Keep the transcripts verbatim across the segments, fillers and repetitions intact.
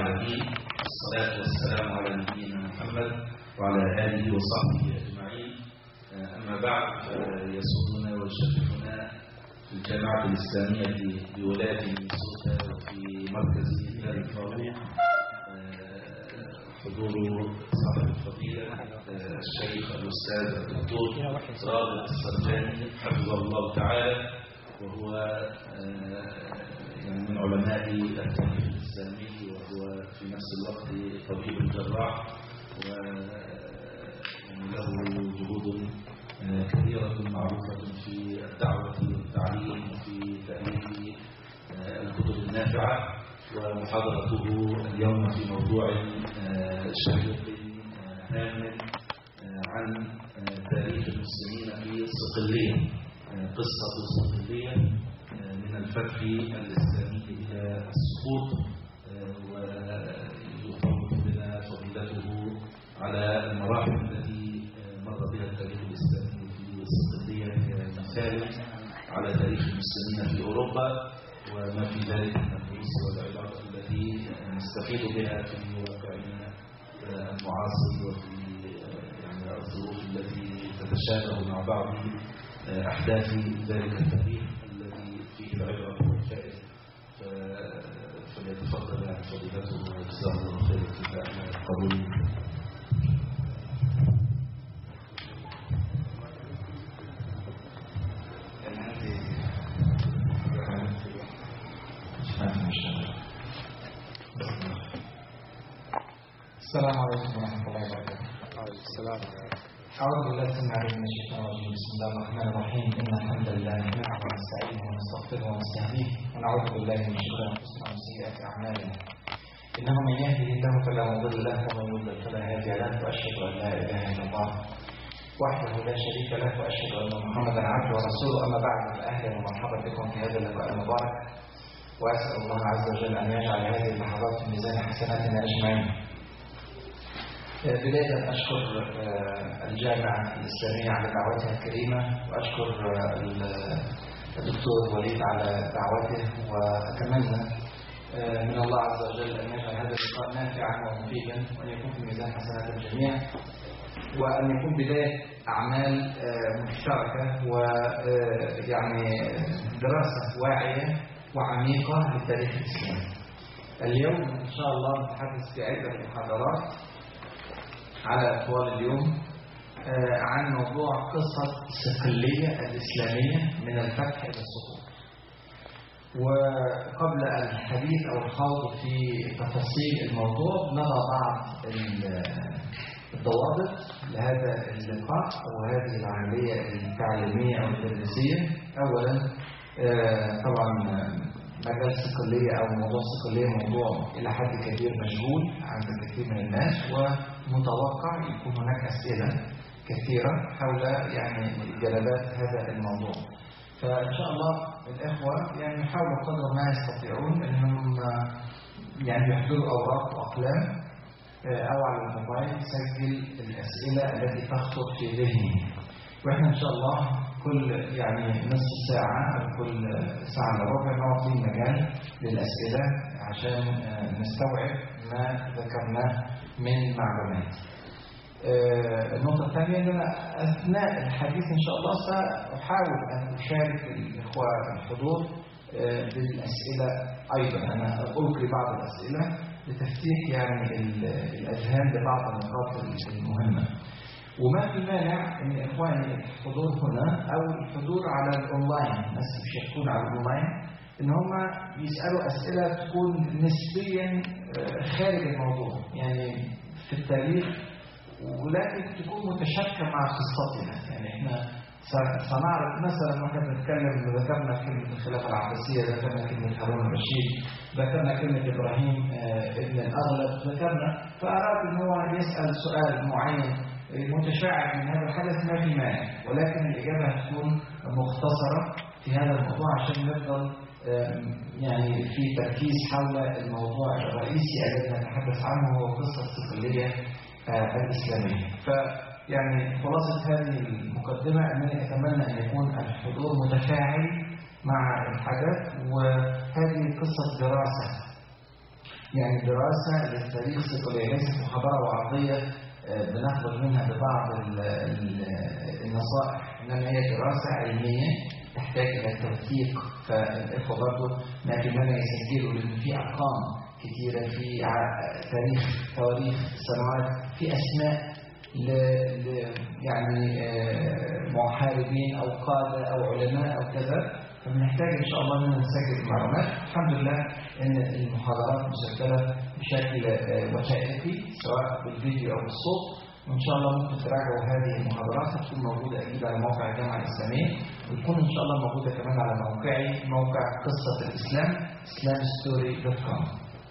العالمين، والصلاة والسلام على نبينا محمد وعلى آله وصحبه أجمعين. أما بعد، فيسرنا ويشرفنا في الجامعة الإسلامية بولاية مينيسوتا وفي مركز هلال الفاروق حضور صاحب الفضيلة الشيخ الأستاذ الدكتور رابط السرجاني حفظه الله تعالى، وهو من علماء التاريخ الإسلامي، وهو في نفس الوقت طبيب جراح، وله جهود كثيرة معروفة في الدعوة والتعليم وفي تأليف الكتب النافعة. ومحاضرته اليوم في موضوع شيق هام عن تاريخ المسلمين في صقلية، قصة صقلية من الفتح الإسلامي إلى السقوط، ويفرق بنا فضيلته على المراحل التي مر بها التاريخ الإسلامي في صقلية كمثال على تاريخ المسلمين في أوروبا، وما في ذلك من الدروس والعبر التي نستفيد بها في واقعنا المعاصر وفي يعني الظروف التي تتشابه مع بعض أحداث ذلك التاريخ الذي فيه العبرة والفائدة. فليتفضل عن فضيلته وجزاه الله خير الكفاية قبول. السلام عليكم ورحمة الله وبركاته. وعليكم السلام. أعوذ بالله السميع العليم من الشيطان الرجيم. بسم الله الرحمن الرحيم. إن الحمد لله نحمده ونستعينه ونستغفره ونستهديه ونعوذ بالله من شرور أنفسنا ومن سيئات أعمالنا. إنه من يهده الله فلا مضل له ومن يضلل فلا هادي له، وأشهد أن لا إله إلا الله وحده لا شريك له، وأشهد أن محمدا عبده ورسوله. أما بعد، فأهلا ومرحبا بكم في هذا اللقاء المبارك، وأسأل الله عز وجل أن يجعل هذه اللحظات في ميزان حسناتنا أجمعين. بداية أشكر الجامعة الإسلامية على دعوتها الكريمة، وأشكر الدكتور وليد على دعوته، وأتمنى من الله عز وجل أن يجعل هذا اللقاء نافعا ومفيدا، وأن يكون في ميزان حسنات الجميع، وأن يكون بداية أعمال مشتركة ويعني دراسة واعية وعميقة للتاريخ الإسلامي. اليوم إن شاء الله نتحدث في عدة محاضرات على طوال اليوم عن موضوع قصة الصقلية الإسلامية من الفتح إلى السقوط. وقبل الحديث أو الخوض في تفاصيل الموضوع، نضع بعض الضوابط لهذا اللقاء وهذه العملية التعليمية أو التدريسية. أولا، طبعا مجال الصقلية أو موضوع الصقلية موضوع إلى حد كبير مشغول عند الكثير من الناس، ومتوقع يكون هناك أسئلة كثيرة حول يعني جلبات هذا الموضوع. فإن شاء الله الإخوة يعني يحاولوا قدر ما يستطيعون أنهم يعني يحضروا أوراق وأقلام أو على الموبايل يسجل الأسئلة التي تخطر في ذهنه، وإحنا إن شاء الله كل يعني نصف ساعة أو كل ساعة إلا ربع نعطي مجال للأسئلة عشان نستوعب ما ذكرناه من معلومات. النقطة الثانية أن أنا أثناء الحديث إن شاء الله سأحاول أن أشارك الإخوة الحضور بالأسئلة أيضا. أنا ألقي بعض الأسئلة لتفتيح يعني الأذهان لبعض النقاط المهمة، وما في مانع ان اخواني الحضور هنا او الحضور على الاونلاين، الناس بيشاركون على الاونلاين، ان هم يسالوا اسئله تكون نسبيا خارج الموضوع يعني في التاريخ، ولكن تكون متشابكه مع قصتنا. يعني احنا سنعرض مثلا واحنا بنتكلم، ذكرنا كلمه الخلافه العباسيه، ذكرنا كلمه هارون الرشيد، ذكرنا كلمه ابراهيم ابن الاغلب، ذكرنا فاراد ان هو يسال سؤال معين متشعب من هذا الحدث، ما في مانع، ولكن الإجابة هتكون مختصرة في هذا الموضوع عشان نفضل يعني في تركيز حول الموضوع الرئيسي الذي نتحدث عنه، هو قصة الصقلية الإسلامية. فيعني خلاصة هذه المقدمة أنني أتمنى أن يكون الحضور متفاعل مع الحدث، وهذه قصة دراسة يعني دراسة للتاريخ الصقلية ليست محاضرة وعرضية بنخرج منها ببعض النصائح، إنما هي دراسة علمية تحتاج إلى توثيق. فالإخوة برضه ما يهمنا يسجلوا، لأن في أرقام كثيرة في تاريخ تواريخ السنوات، في أسماء ل... ل... يعني محاربين أو قادة أو علماء أو كذا، فبنحتاج إن شاء الله أن نسجل المعلومات. الحمد لله إن المحاضرات مسجلة بشكل وثائقي سواء بالفيديو أو بالصوت، وإن شاء الله ممكن تراجعوا هذه المحاضرات، هتكون موجودة أكيد على موقع الجامعة الإسلامية، وتكون إن شاء الله موجودة كمان على موقعي، موقع قصة الإسلام islam story دوت كوم.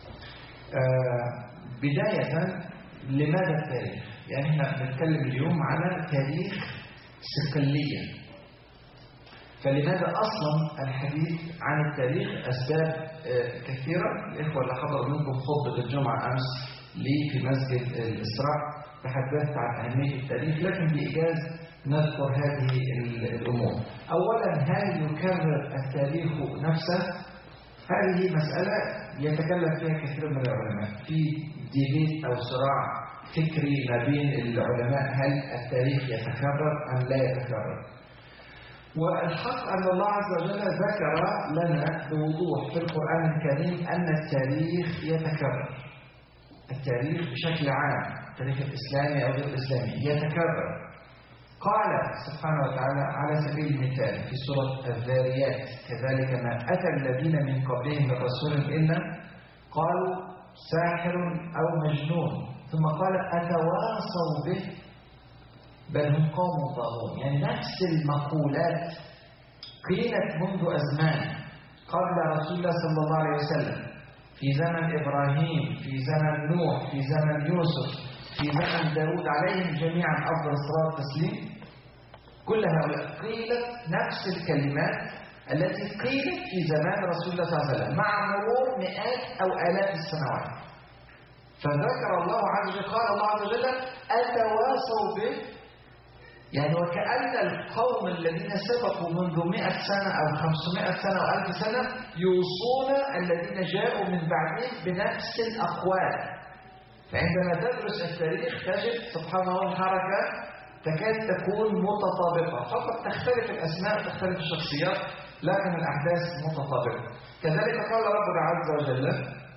بداية، لماذا التاريخ؟ يعني احنا بنتكلم اليوم على تاريخ صقلية، فلماذا أصلا الحديث عن التاريخ؟ أسباب كثيرة. الإخوة اللي حضروا منكم خطبة الجمعة أمس لي في مسجد الإسراء تحدثت عن أهمية التاريخ، لكن بإيجاز نذكر هذه الأمور. أولا، هل يكرر التاريخ نفسه؟ هذه مسألة يتكلم فيها كثير من العلماء، في ديبيت أو صراع فكري ما بين العلماء، هل التاريخ يتكرر أم لا يتكرر؟ والحق أن الله عز وجل ذكر لنا بوضوح في القرآن الكريم أن التاريخ يتكرر. التاريخ بشكل عام، التاريخ الإسلامي أو غير الإسلامي يتكرر. قال سبحانه وتعالى على سبيل المثال في سورة الذاريات: كذلك ما أتى الذين من قبلهم من رسول إلا قالوا ساحر أو مجنون، ثم قال أتواصوا به بل هم قوم طاغون. يعني نفس المقولات قيلت منذ أزمان قبل رسول الله صلى الله عليه وسلم، في زمن إبراهيم، في زمن نوح، في زمن يوسف، في زمن داود عليهم جميعا أفضل الصلاة والتسليم. كل هؤلاء قيلت نفس الكلمات التي قيلت في زمان رسول الله صلى الله عليه وسلم مع مرور مئات أو آلاف السنوات. فذكر الله عز وجل، قال الله عز وجل أتواصوا به، يعني وكأن القوم الذين سبقوا منذ مئة سنة أو خمسمائة سنة أو ألف سنة يوصون الذين جاءوا من بعدهم بنفس الأقوال. فعندما تدرس التاريخ تجد سبحان الله الحركة تكاد تكون متطابقة، فقط تختلف الأسماء تختلف الشخصيات لكن الأحداث متطابقة. كذلك قال ربنا عز وجل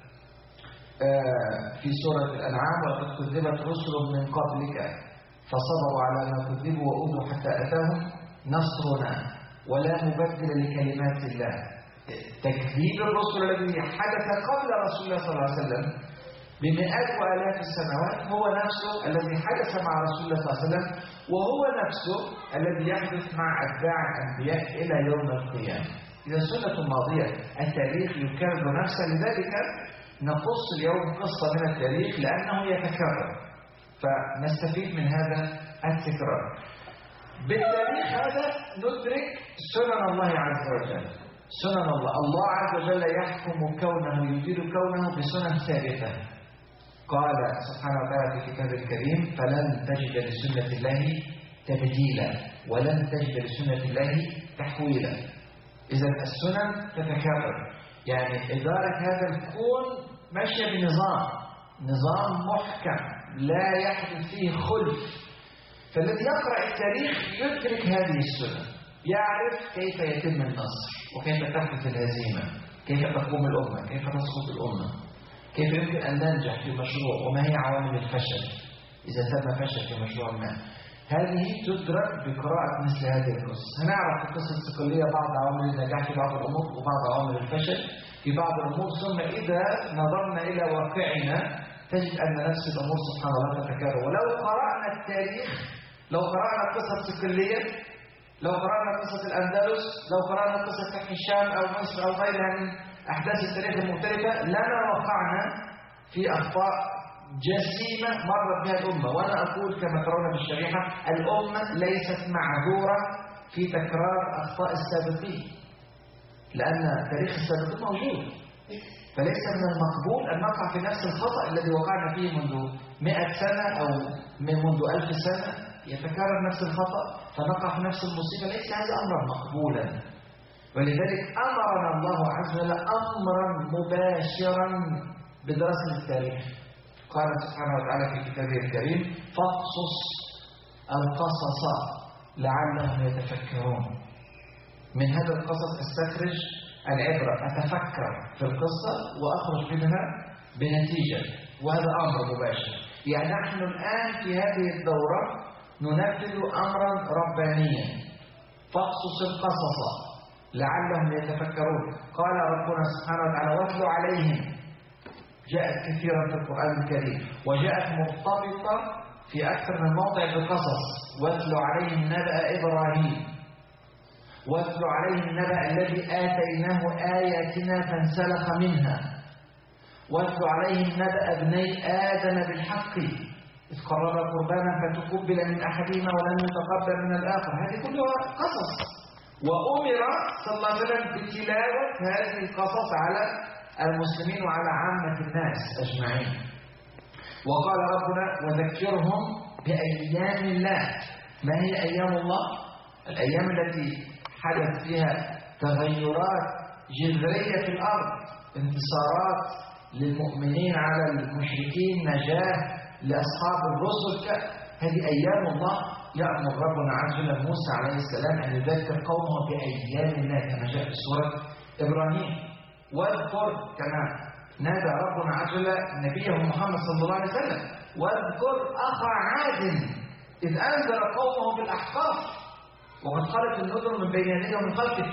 في سورة الأنعام: ولقد كذبت رسل من قبلك فصبروا على ما كذبوا وأوذوا حتى أتاهم نصرنا ولا مبدل لكلمات الله. تكذيب الرسل الذي حدث قبل رسول الله صلى الله عليه وسلم بمئات وآلاف السنوات هو نفسه الذي حدث مع رسول الله صلى الله عليه وسلم، وهو نفسه الذي يحدث مع أتباع الأنبياء إلى يوم القيامة. إذا سنة ماضية، التاريخ يكرر نفسه، لذلك نقص اليوم قصة من التاريخ لأنه يتكرر، فنستفيد من هذا التكرار. بالتاريخ هذا ندرك سنن الله عز وجل. سنن الله، الله عز وجل يحكم كونه، يدير كونه بسنن ثابتة. قال سبحانه وتعالى في كتابه الكريم: فلن تجد لسنة الله تبديلا ولن تجد لسنة الله تحويلا. إذا السنن تتكرر، يعني إدارة هذا الكون ماشية بنظام، نظام محكم لا يحدث فيه خلف. فالذي يقرأ التاريخ يدرك هذه السنن، يعرف كيف يتم النصر وكيف تحدث الهزيمة، كيف تقوم الأمة، كيف تسقط الأمة، كيف يمكن أن ننجح في مشروع، وما هي عوامل الفشل إذا تم فشل في مشروع ما. هذه تدرك بقراءة مثل هذه القصص. هنعرف في قصة الصقلية بعض عوامل النجاح في بعض الأمور وبعض عوامل الفشل في بعض الأمور، ثم إذا نظرنا إلى واقعنا تجد أن نفس الأمور سبحان الله تتكرر. ولو قرأنا التاريخ، لو قرأنا قصة الصقلية، لو قرأنا قصة الأندلس، لو قرأنا قصة فتح الشام أو مصر أو غيرها من أحداث التاريخ المختلفة، لنا وقعنا في أخطاء جسيمة مرت بها الأمة. وأنا أقول كما ترون بالشريحة: الأمة ليست معذورة في تكرار أخطاء السابقين، لأن تاريخ السابقين موجود، فليس من المقبول أن نقع في نفس الخطأ الذي وقعنا فيه منذ مئة سنة أو من منذ ألف سنة، يتكرر نفس الخطأ فنقع في نفس المصيبة. ليس هذا أمرا مقبولا، ولذلك أمرنا الله عز وجل أمرا مباشرا بدراسة التاريخ. قال سبحانه وتعالى في كتابه الكريم: فاقصص القصص لعلهم يتفكرون. من هذا القصص استخرج العبرة، أتفكر في القصة وأخرج منها بنتيجة، وهذا أمر مباشر. يعني نحن الآن في هذه الدورة ننفذ أمرا ربانيا: فاقصص القصص لعلهم يتفكرون. قال ربنا سبحانه وتعالى: واتل عليهم. جاءت كثيرا في القرآن الكريم، وجاءت مرتبطة في أكثر من موضع بقصص. واتل عليهم نبأ إبراهيم، واتل عليهم النبأ الذي آتيناه آياتنا فانسلخ منها، واتل عليهم نبأ ابني آدم بالحق إذ قربا قربانا فتقبل من أحدهما ولم يتقبل من الآخر. هذه كلها قصص، وأمر صلى الله عليه وسلم بتلاوة هذه القصص على المسلمين وعلى عامة الناس أجمعين. وقال ربنا: وذكرهم بأيام الله. ما هي أيام الله؟ الأيام التي حدث فيها تغيرات جذرية في الأرض، انتصارات للمؤمنين على المشركين، نجاة لأصحاب الرسل. هذه أيام الله. يأمر ربنا عز وجل موسى عليه السلام أن يذكر قومه بأيام الله كما جاء في سورة إبراهيم. واذكر كما نادى ربنا عز وجل نبيه محمد صلى الله عليه وسلم: واذكر أخا عاد إذ أنذر قومه بالأحقاف وقد خلت النذر من بين يديه ومن خلفه.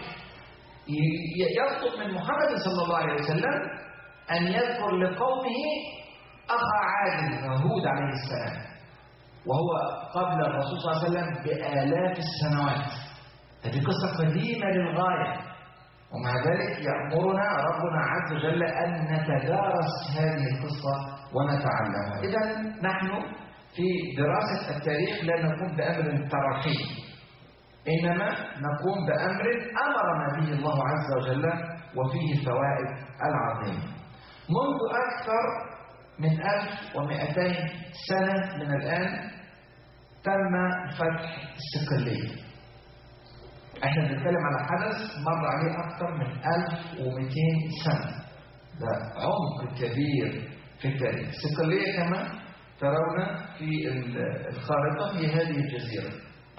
يطلب من محمد صلى الله عليه وسلم أن يذكر لقومه أخا عاد هود عليه السلام، وهو قبل الرسول صلى الله عليه وسلم بآلاف السنوات. هذه قصة قديمة للغاية، ومع ذلك يأمرنا ربنا عز وجل أن نتدارس هذه القصة ونتعلمها. إذن نحن في دراسة التاريخ لا نقوم بأمر تراخي، إنما نقوم بأمر أمرنا به الله عز وجل وفيه الفوائد العظيمة. منذ أكثر من ألف ومئتين سنة من الآن تم فتح الصقلية. احنا بنتكلم على حدث مر عليه أكثر من ألف ومئتين سنة. ده عمق كبير في التاريخ. الصقلية كما ترون في الخارطة في هذه الجزيرة.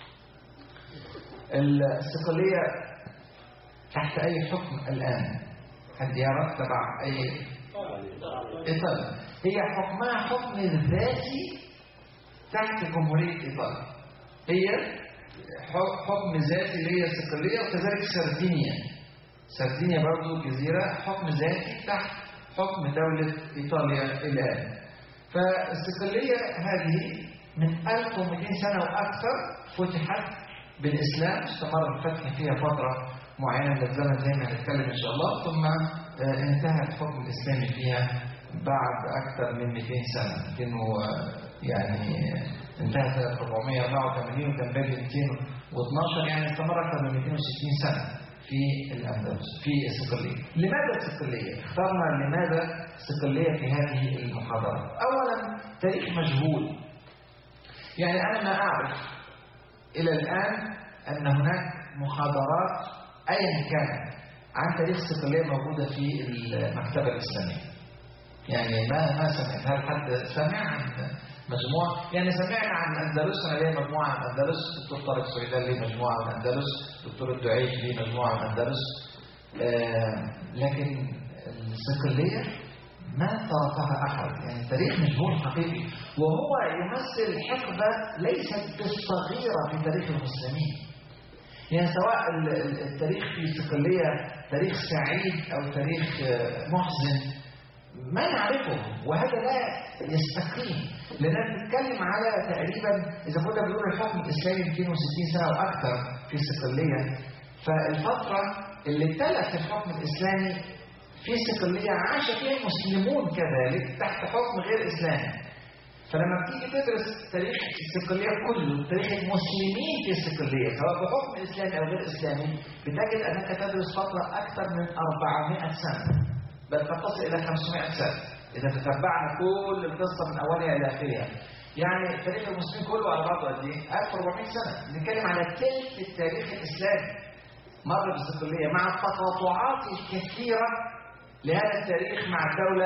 الصقلية تحت أي حكم الآن؟ حد يعرف؟ تبع أي؟ إيطاليا. هي حكمها حكم ذاتي تحت جمهورية إيطاليا. هي حكم ذاتي اللي هي الصقلية، وكذلك سردينيا. سردينيا برضو جزيرة حكم ذاتي تحت حكم دولة إيطاليا الآن. فالصقلية هذه من ألف ومئتين سنة وأكثر فتحت بالإسلام. استمر الفتح فيها فترة معينة من الزمن زي ما هنتكلم إن شاء الله، ثم انتهى الحكم الإسلامي فيها بعد أكثر من مئتين سنة. كانوا يعني انتهى سنة أربعمئة وأربعة وثمانين وكان باقي مئتين واثناشر، يعني استمر أكثر من مئتين وستين سنة في الأندلس في الصقلية. لماذا الصقلية؟ اخترنا لماذا الصقلية في هذه المحاضرة. أولا تاريخ مجهول، يعني أنا ما أعرف إلى الآن أن هناك محاضرات أيا كان عن تاريخ الصقلية موجودة في المكتبة الإسلامية. يعني ما ما سمعت. هل حد سمع عن مجموعة؟ يعني سمعنا عن الأندلس، أنا ليه مجموعة عن الأندلس، دكتور طارق سويدان ليه مجموعة عن الأندلس، دكتور الدعيش ليه مجموعة عن الأندلس، آه لكن الصقلية ما طرقها أحد. يعني تاريخ مجهول حقيقي، وهو يمثل حقبة ليست بالصغيرة في تاريخ المسلمين. يعني سواء التاريخ في الصقلية تاريخ سعيد أو تاريخ محزن ما نعرفه، وهذا لا يستقيم، لأننا نتكلم على تقريبا إذا كنا بنقول الحكم الإسلامي مئتين وستين سنة وأكثر في الصقلية، فالفترة اللي تلت الحكم الإسلامي في الصقلية عاش فيها المسلمون كذلك تحت حكم غير إسلامي. فلما بتيجي تدرس تاريخ الصقلية كله، تاريخ المسلمين في الصقلية سواء بحكم إسلامي أو غير إسلامي، بتجد أنك تدرس فترة أكثر من أربعمائة سنة، بل قد تصل إلى خمسمائة سنة إذا تتبعنا كل القصة من أولها إلى آخرها. يعني تاريخ المسلمين كله على بعضه قد إيه؟ ألف وأربعمائة سنة. بنتكلم على تلك التاريخ الإسلامي مر بالصقلية، مع التقاطعات الكثيرة لهذا التاريخ مع الدولة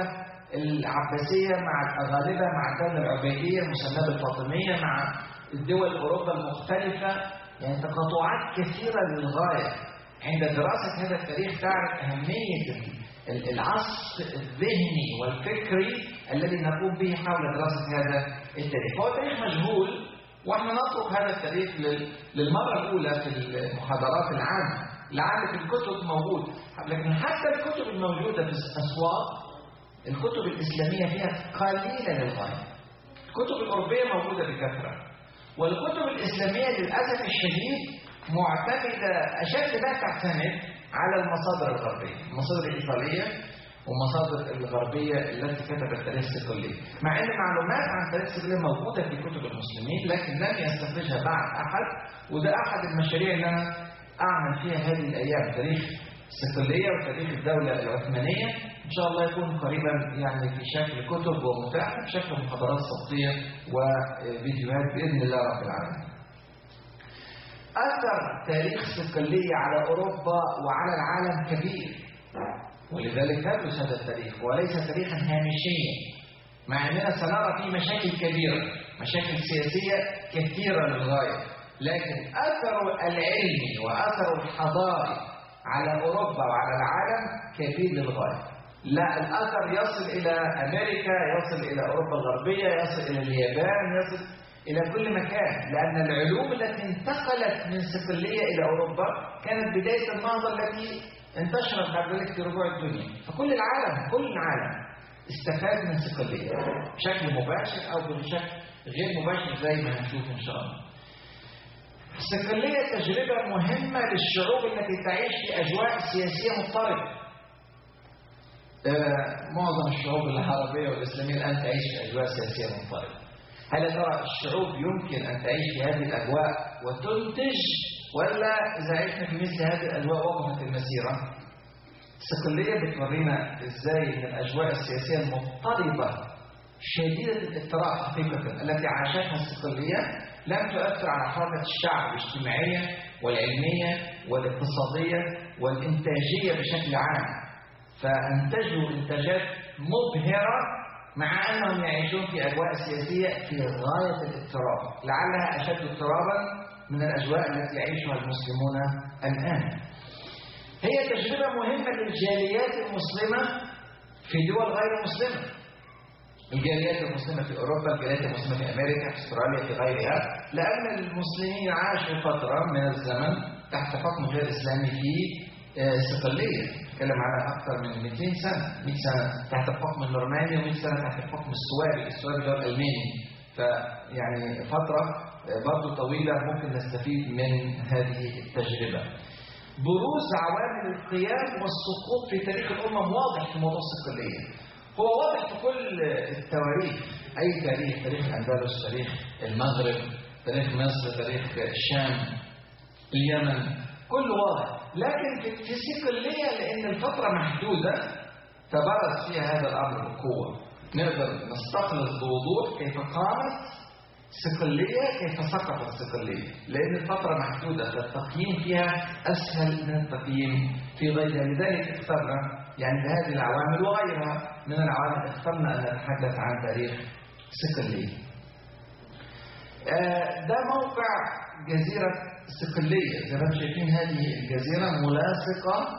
العباسية مع الأغالبة مع الدولة العبيدية المسماة بالفاطمية مع الدول أوروبا المختلفة، يعني تقاطعات كثيرة للغاية. عند دراسة هذا التاريخ تعرف أهمية العصف الذهني والفكري الذي نقوم به حول دراسة هذا التاريخ. هو تاريخ مجهول، واحنا نترك هذا التاريخ للمرة الأولى في المحاضرات العامة. العامة في الكتب موجود، لكن حتى الكتب الموجودة في الأسواق الكتب الإسلامية فيها قليلة للغاية. الكتب الأوروبية موجودة بكثرة، والكتب الإسلامية للأسف الشديد معتمدة أشد ما تعتمد على المصادر الغربية، المصادر الإيطالية والمصادر الغربية التي كتبت تاريخ الصقلية، مع أن معلومات عن تاريخ الصقلية موجودة في كتب المسلمين لكن لم يستخرجها بعد أحد. وده أحد المشاريع اللي أنا أعمل فيها هذه الأيام، تاريخ الصقلية وتاريخ الدولة العثمانية. إن شاء الله يكون قريبا يعني في شكل كتب ومتاح في شكل محاضرات صوتية وفيديوهات بإذن الله رب العالمين. أثر تاريخ الصقلية على أوروبا وعلى العالم كبير، ولذلك ندرس هذا التاريخ وليس تاريخا هامشيا، مع أننا سنرى فيه مشاكل كبيرة، مشاكل سياسية كثيرة للغاية، لكن أثره العلمي وأثره الحضاري على أوروبا وعلى العالم كبير للغاية. لا، الأثر يصل إلى أمريكا، يصل إلى أوروبا الغربية، يصل إلى اليابان، يصل إلى كل مكان، لأن العلوم التي انتقلت من صقلية إلى أوروبا كانت بداية النهضة التي انتشرت بعد ذلك في ربوع الدنيا. فكل العالم كل العالم استفاد من صقلية بشكل مباشر أو بشكل غير مباشر زي ما هنشوف إن شاء الله. الصقلية تجربة مهمة للشعوب التي تعيش في أجواء سياسية مضطربة. آه معظم الشعوب العربية والإسلامية الآن تعيش في أجواء سياسية مضطربة. هل ترى الشعوب يمكن أن تعيش في هذه الأجواء وتنتج، ولا إذا عشنا في مثل هذه الأجواء وقفت المسيرة؟ الصقلية بتورينا إزاي من الأجواء السياسية المضطربة شديدة الاضطراب حقيقة التي عاشتها الصقلية لم تؤثر على حركة الشعب الاجتماعية والعلمية والاقتصادية والإنتاجية بشكل عام، فأنتجوا إنتاجات مبهرة مع أنهم يعيشون في أجواء سياسية في غاية الاضطراب، لعلها أشد اضطرابا من الأجواء التي يعيشها المسلمون الآن. هي تجربة مهمة للجاليات المسلمة في دول غير مسلمة، الجاليات المسلمة في أوروبا، الجاليات المسلمة في أمريكا، في أستراليا، في غيرها، لأن المسلمين عاشوا فترة من الزمن تحت حكم غير إسلامي في صقلية، نتكلم على أكثر من مئتين سنة، مئة سنة تحت الحكم النورماني ومئة سنة تحت الحكم السواري، السواري هو الألماني، فيعني فترة برضو طويلة ممكن نستفيد من هذه التجربة. بروز عوامل القيام والسقوط في تاريخ الأمم واضح في موضوع الصقلية، هو واضح في كل التواريخ، أي تاريخ، تاريخ الأندلس، تاريخ المغرب، تاريخ مصر، تاريخ الشام، اليمن، كله واضح. لكن في صقلية لأن الفترة محدودة تبرز فيها هذا الأمر بقوة، نقدر نستخلص بوضوح كيف قامت صقلية، كيف سقطت صقلية، لأن الفترة محدودة فالتقييم فيها أسهل من التقييم في غيرها. لذلك اخترنا يعني بهذه العوامل وغيرها من العوامل اخترنا أن نتحدث عن تاريخ صقلية. آه ده موقع جزيرة صقلية، زي ما انتم شايفين هذه الجزيرة ملاصقة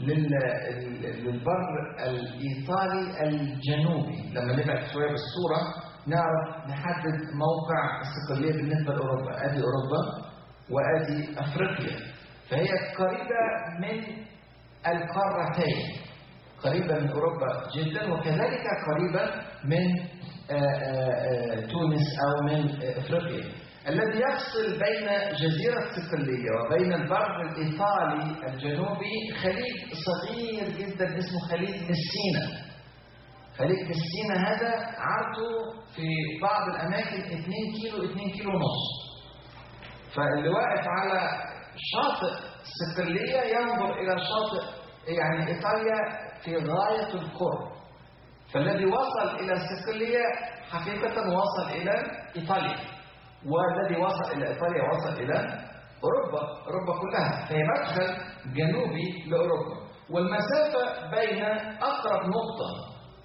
للبر الإيطالي الجنوبي. لما نبعد شوية بالصورة نعرف نحدد موقع الصقلية بالنسبة لأوروبا، أدي أوروبا وأدي أفريقيا، فهي قريبة من القارتين، قريبة من أوروبا جدا وكذلك قريبة من آآ آآ تونس أو من أفريقيا. الذي يفصل بين جزيرة صقلية وبين البر الإيطالي الجنوبي خليج صغير جدا اسمه خليج مسينا. خليج مسينا هذا عرضه في بعض الأماكن اثنين كيلو اثنين كيلو ونص، فاللي واقف على شاطئ صقلية ينظر إلى شاطئ يعني إيطاليا في غاية القرب، فالذي وصل إلى صقلية حقيقة وصل إلى إيطاليا، والذي وصل إلى إيطاليا وصل إلى أوروبا، أوروبا كلها، فهي مدخل جنوبي لأوروبا. والمسافة بين أقرب نقطة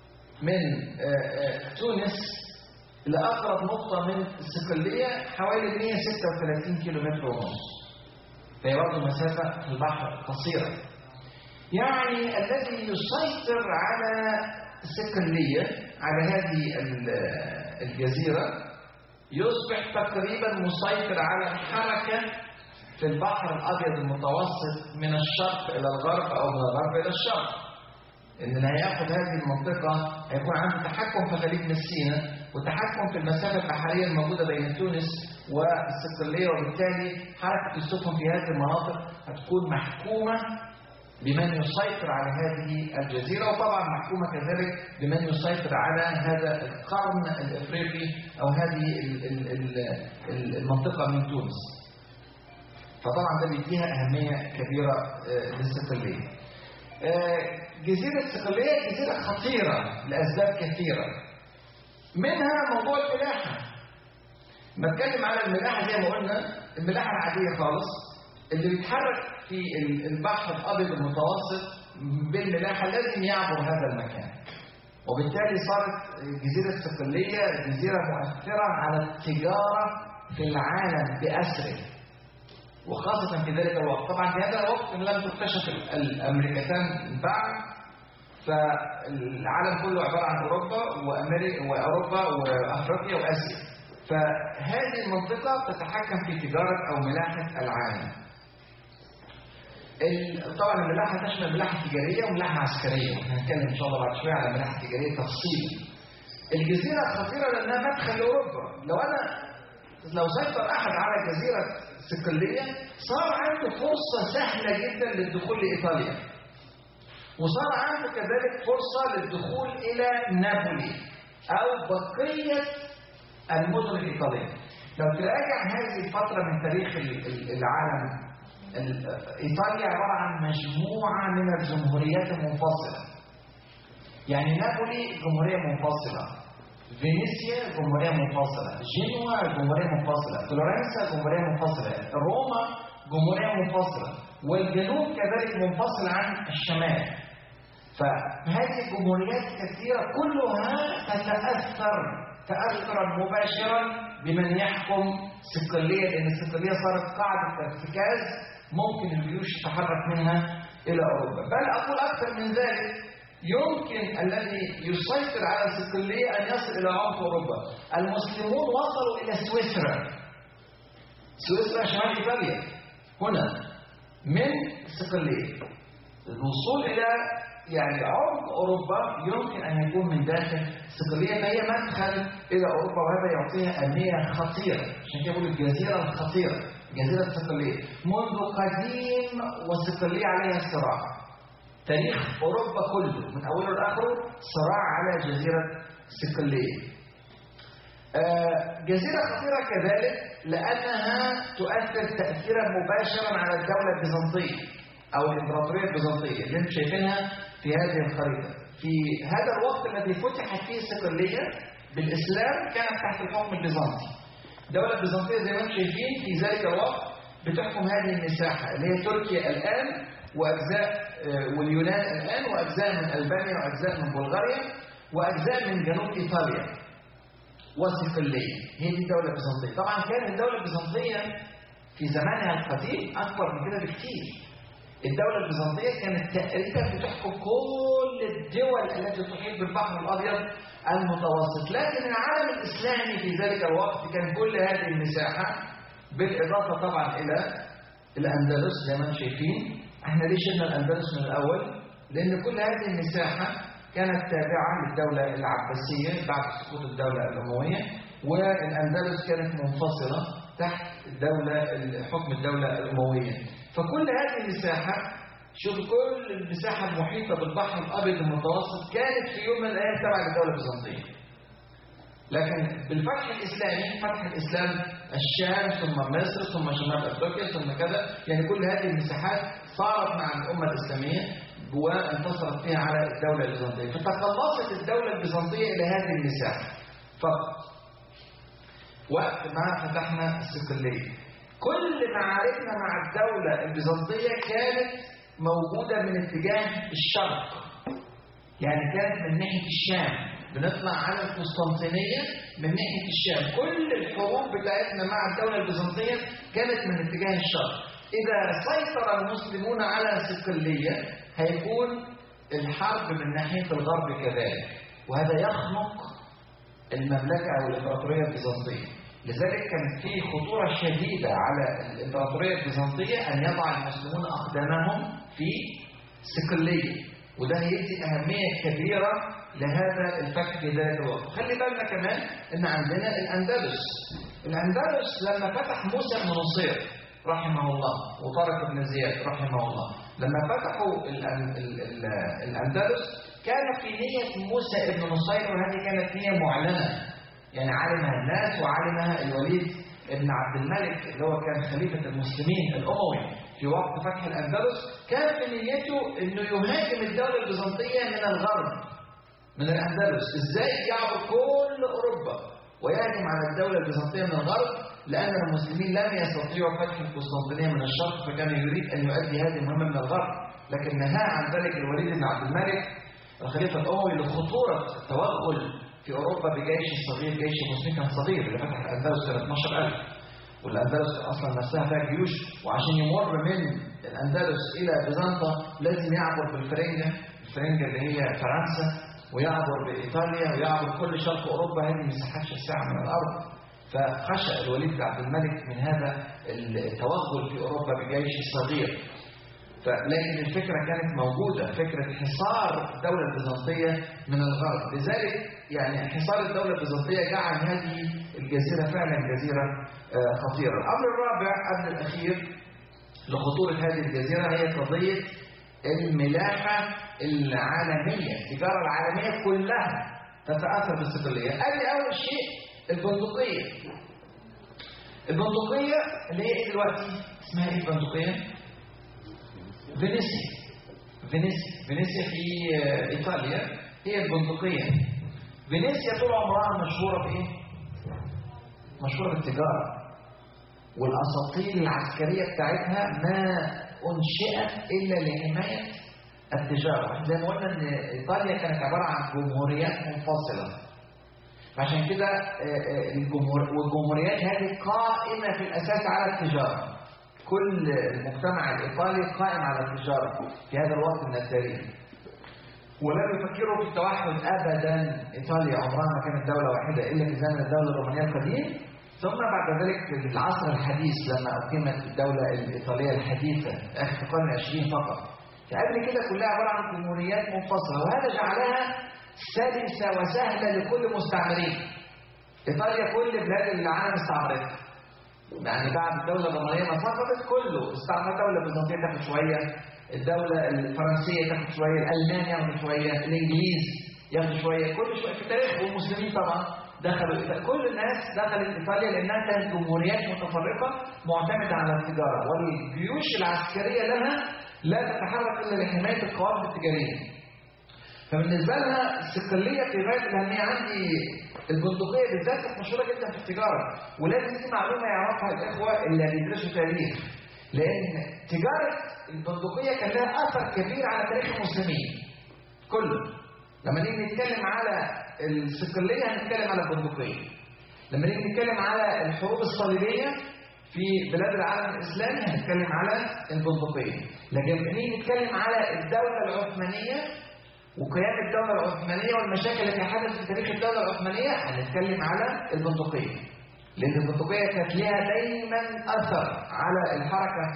من تونس لأقرب نقطة من الصقلية حوالي مئة وستة وثلاثين كيلومتر ونص، فهي برضه مسافة في البحر قصيرة. يعني الذي يسيطر على الصقلية، على هذه الجزيرة، يصبح تقريبا مسيطر على الحركة في البحر الأبيض المتوسط من الشرق إلى الغرب أو من الغرب إلى الشرق. إن اللي هياخد هذه المنطقة هيكون عنده تحكم في خليج مسينا وتحكم في المسافة البحرية الموجودة بين تونس والصقلية، وبالتالي حركة السفن في هذه المناطق هتكون محكومة بمن يسيطر على هذه الجزيرة، وطبعا محكومة كذلك بمن يسيطر على هذا القرن الإفريقي أو هذه المنطقة من تونس. فطبعا ده بيديها أهمية كبيرة للصقلية. جزيرة الصقلية جزيرة خطيرة لأسباب كثيرة، منها موضوع الملاحة. بتكلم على الملاحة زي ما قلنا، الملاحة العادية خالص اللي بيتحرك في البحر الأبيض المتوسط بالملاحة لازم يعبر هذا المكان، وبالتالي صارت جزيرة الصقلية جزيرة مؤثرة على التجارة في العالم بأسره، وخاصة في ذلك الوقت. طبعا في هذا الوقت لم تكتشف الأمريكتان بعد، فالعالم كله عبارة عن أوروبا وأمريكا وأوروبا وأفريقيا وآسيا، فهذه المنطقة تتحكم في تجارة أو ملاحة العالم. طبعا الملاحة تشمل ملاحة تجارية وملاحة عسكرية، هنتكلم إن شاء الله بعد شوية على الملاحة التجارية تفصيلا. الجزيرة خطيرة لأنها مدخل لأوروبا. لو أنا لو سيطر أحد على جزيرة الصقلية صار عنده فرصة سهلة جدا للدخول لإيطاليا، وصار عنده كذلك فرصة للدخول إلى نابولي أو بقية المدن الإيطالية. لو تراجع هذه الفترة من تاريخ العالم، إيطاليا عبارة عن مجموعة من الجمهوريات المنفصلة. يعني نابولي جمهورية منفصلة، فينيسيا جمهورية منفصلة، جنوة جمهورية منفصلة، فلورنسا جمهورية منفصلة، روما جمهورية منفصلة، والجنوب كذلك منفصل عن الشمال. فهذه الجمهوريات كثيرة كلها تتأثر تأثرا مباشرا بمن يحكم صقلية، لأن الصقلية صارت قاعدة ارتكاز ممكن الجيوش تتحرك منها إلى أوروبا. بل أقول أكثر من ذلك، يمكن الذي يسيطر على الصقلية أن يصل إلى عمق أوروبا. المسلمون وصلوا إلى سويسرا، سويسرا شمال إيطاليا، هنا من الصقلية. الوصول إلى يعني عمق أوروبا يمكن أن يكون من داخل الصقلية، فهي مدخل إلى أوروبا، وهذا يعطيها أهمية خطيرة. عشان كده بقول الجزيرة الخطيرة، جزيرة الصقلية منذ قديم والصقلية عليها صراع. تاريخ أوروبا كله من أوله لآخره صراع على جزيرة الصقلية. آه جزيرة خطيرة كذلك لأنها تؤثر تأثيرا مباشرا على الدولة البيزنطية أو الإمبراطورية البيزنطية اللي انتم شايفينها في هذه الخريطة. في هذا الوقت الذي فتحت فيه الصقلية بالإسلام كانت تحت الحكم البيزنطي. الدولة البيزنطية زي ما انتم شايفين في ذلك الوقت بتحكم هذه المساحة اللي هي تركيا الآن وأجزاء واليونان الآن، وأجزاء من ألبانيا، وأجزاء من بلغاريا، وأجزاء من جنوب إيطاليا وصقلية. هي دي الدولة البيزنطية. طبعا كانت الدولة البيزنطية في زمانها القديم أكبر من كده بكثير. الدولة البيزنطية كانت تقريبا بتحكم كل الدول التي تحيط بالبحر الأبيض المتوسط، لكن العالم الإسلامي في ذلك الوقت كان كل هذه المساحة، بالإضافة طبعا إلى الأندلس زي ما انتم شايفين. احنا ليه شلنا الأندلس من الأول؟ لأن كل هذه المساحة كانت تابعة للدولة العباسية بعد سقوط الدولة الأموية، والأندلس كانت منفصلة تحت الدولة حكم الدولة الأموية. فكل هذه المساحة، شوف كل المساحة المحيطة بالبحر الأبيض المتوسط كانت في يوم من الأيام تبع للدولة البيزنطية. لكن بالفتح الإسلامي، فتح الإسلام الشام ثم مصر ثم شمال أفريقيا ثم كذا، يعني كل هذه المساحات صارت مع الأمة الإسلامية وانتصرت فيها على الدولة البيزنطية، فتقلصت الدولة البيزنطية إلى هذه المساحة فقط وقت ما فتحنا الصقلية. كل معاركنا مع الدولة البيزنطية كانت موجودة من اتجاه الشرق، يعني كانت من ناحية الشام، بنطلع على القسطنطينية من ناحية الشام. كل الحروب بتاعتنا مع الدولة البيزنطية كانت من اتجاه الشرق. إذا سيطر المسلمون على صقلية هيكون الحرب من ناحية الغرب كذلك، وهذا يخنق المملكة أو الإمبراطورية البيزنطية. لذلك كان في خطورة شديدة على الإمبراطورية البيزنطية أن يضع المسلمون أقدامهم في صقلية، وده هيدي أهمية كبيرة لهذا الفك في ذات الوقت. خلي بالنا كمان إن عندنا الأندلس. الأندلس لما فتح موسى بن نصير رحمه الله وطارق بن زياد رحمه الله، لما فتحوا الأندلس كان في نية موسى بن نصير، وهذه كانت نية معلنة يعني علمها الناس وعلمها الوليد بن عبد الملك اللي هو كان خليفة المسلمين الأموي في وقت فتح الأندلس. كان في نيته إنه يهاجم الدولة البيزنطية من الغرب من الأندلس. إزاي؟ يعبر كل أوروبا ويهاجم على الدولة البيزنطية من الغرب، لأن المسلمين لم يستطيعوا فتح القسطنطينية من الشرق، فكان يريد أن يؤدي هذه المهمة من الغرب. لكن نهى عن ذلك الوليد بن عبد الملك الخليفة الأموي لخطورة التوغل في أوروبا بجيش صغير. جيش المسلمين كان صغير، اللي فتح الأندلس كان اثناشر ألف، والأندلس أصلا نفسها فيها جيوش، وعشان يمر من الأندلس إلى بيزنطة لازم يعبر بالفرنجة، الفرنجة اللي هي فرنسا، ويعبر بإيطاليا، ويعبر كل شرق أوروبا. هذه مساحات شاسعة من الأرض. فخشى الوليد بن عبد الملك من هذا التوغل في أوروبا بجيش صغير. فلكن الفكرة كانت موجودة، فكرة حصار الدولة البيزنطية من الغرب. لذلك يعني حصار الدولة البيزنطية جعل هذه الجزيرة فعلا جزيرة خطيرة. الأمر الرابع قبل الأخير لخطورة هذه الجزيرة هي قضية الملاحة العالمية. التجارة العالمية كلها تتأثر بالصقلية. أدي أول شيء البندقية. البندقية اللي هي إيه دلوقتي؟ اسمها إيه البندقية؟ فينيسيا. فينيسيا فينيسيا في إيطاليا هي البندقية. فينيسيا طول عمرها مشهورة بإيه؟ مشهورة بالتجارة، والأساطيل العسكرية بتاعتها ما أنشئت إلا لحماية التجارة. زي ما قلنا إن إيطاليا كانت عبارة عن جمهوريات منفصلة، عشان كده الجمهور والجمهوريات هذه قائمة في الأساس على التجارة. كل المجتمع الإيطالي قائم على التجارة في هذا الوقت من التاريخ، ولم يفكروا في التوحد أبدا. إيطاليا عمرها ما كانت دولة واحدة إلا في زمن الدولة الرومانية القديم، ثم بعد ذلك في العصر الحديث لما أقيمت الدولة الإيطالية الحديثة في آخر القرن العشرين فقط. فقبل كده كلها عبارة عن جمهوريات منفصلة، وهذا جعلها سلسة وسهلة لكل مستعمرين. إيطاليا كل بلاد العالم استعمرتها، يعني بعد الدولة الرومانية ما سقطت كله استعمر. الدولة البيزنطية تاخد شوية، الدولة الفرنسية تاخد شوية، الألمان ياخدوا شوية، الإنجليز ياخدوا شوية، كل شوية في تاريخ. والمسلمين طبعا دخلوا إيطاليا. كل الناس دخلت إيطاليا لأنها كانت جمهوريات متفرقة معتمدة على التجارة، والجيوش العسكرية لها لا تتحرك إلا لحماية القوافل التجارية. فبالنسبة لها الصقلية في غاية الأهمية. عندي البندقية بالذات كانت مشهورة جدا في التجارة، ولازم دي معلومة يعرفها الإخوة اللي بيدرسوا تاريخ، لأن تجارة البندقية كان لها أثر كبير على تاريخ المسلمين كله. لما نيجي نتكلم على الصقلية هنتكلم على البندقية. لما نيجي نتكلم على الحروب الصليبية في بلاد العالم الإسلامي هنتكلم على البندقية. لكن لما نيجي نتكلم على الدولة العثمانية وقيام الدولة العثمانية والمشاكل التي حدثت في تاريخ الدولة العثمانية هنتكلم على البندقية، لأن البندقية كانت لها دايما أثر على الحركة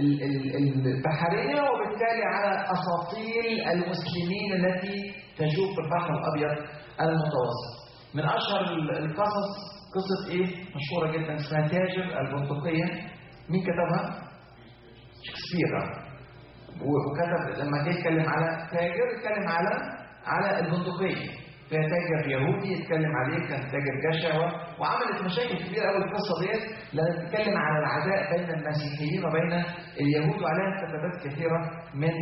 البحرية، وبالتالي على أساطيل المسلمين التي تجوب في البحر الأبيض المتوسط. من أشهر القصص قصة إيه؟ مشهورة جدا اسمها تاجر البندقية. مين كتبها؟ شكسبير. وكتب لما جه يتكلم على تاجر يتكلم على على البندقية. فيها تاجر يهودي يتكلم عليه كان تاجر جشع، وعملت مشاكل كبيرة قوي القصة ديت، لأنها بتتكلم على العداء بين المسيحيين وبين اليهود، وعليها كتابات كثيرة من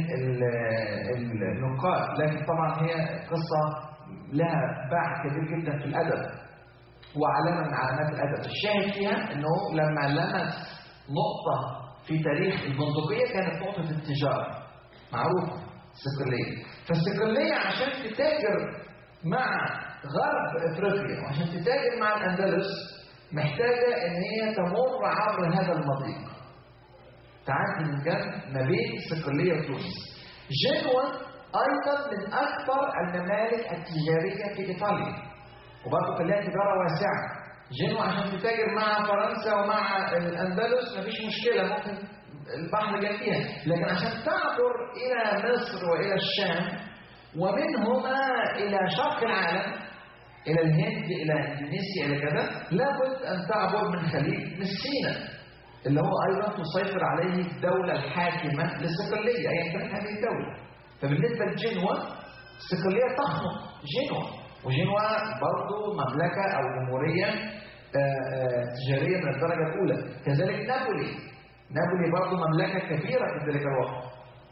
النقاد. لكن طبعا هي قصة لها باع كبير جدا في الأدب وعلامة من علامات الأدب. الشاهد فيها أنه لما لمس نقطة في تاريخ البندقية كانت نقطة التجارة معروفة الصقلية. فالصقلية عشان تتاجر مع غرب افريقيا وعشان تتاجر مع الاندلس محتاجه ان هي تمر عبر هذا المضيق، تعدي من جنب ما بين صقليه وتونس. جنوة ايضا من اكثر الممالك التجاريه في ايطاليا، وبرضه كان لها تجاره واسعه. جنوة عشان تتاجر مع فرنسا ومع الاندلس مفيش مشكله، ممكن البحر جنبيها، لكن عشان تعبر الى مصر والى الشام ومنهما الى شرق العالم، الى الهند، الى اندونيسيا، الى كذا، لابد ان تعبر من خليج مسينا اللي هو ايضا تسيطر عليه الدوله الحاكمه للصقليه ايا كانت هذه الدوله. فبالنسبه لجنوة الصقليه تخنق جنوة، وجنوة برضه مملكه او جمهوريه تجاريه من الدرجه الاولى. كذلك نابولي، نابولي برضه مملكه كبيره في ذلك الوقت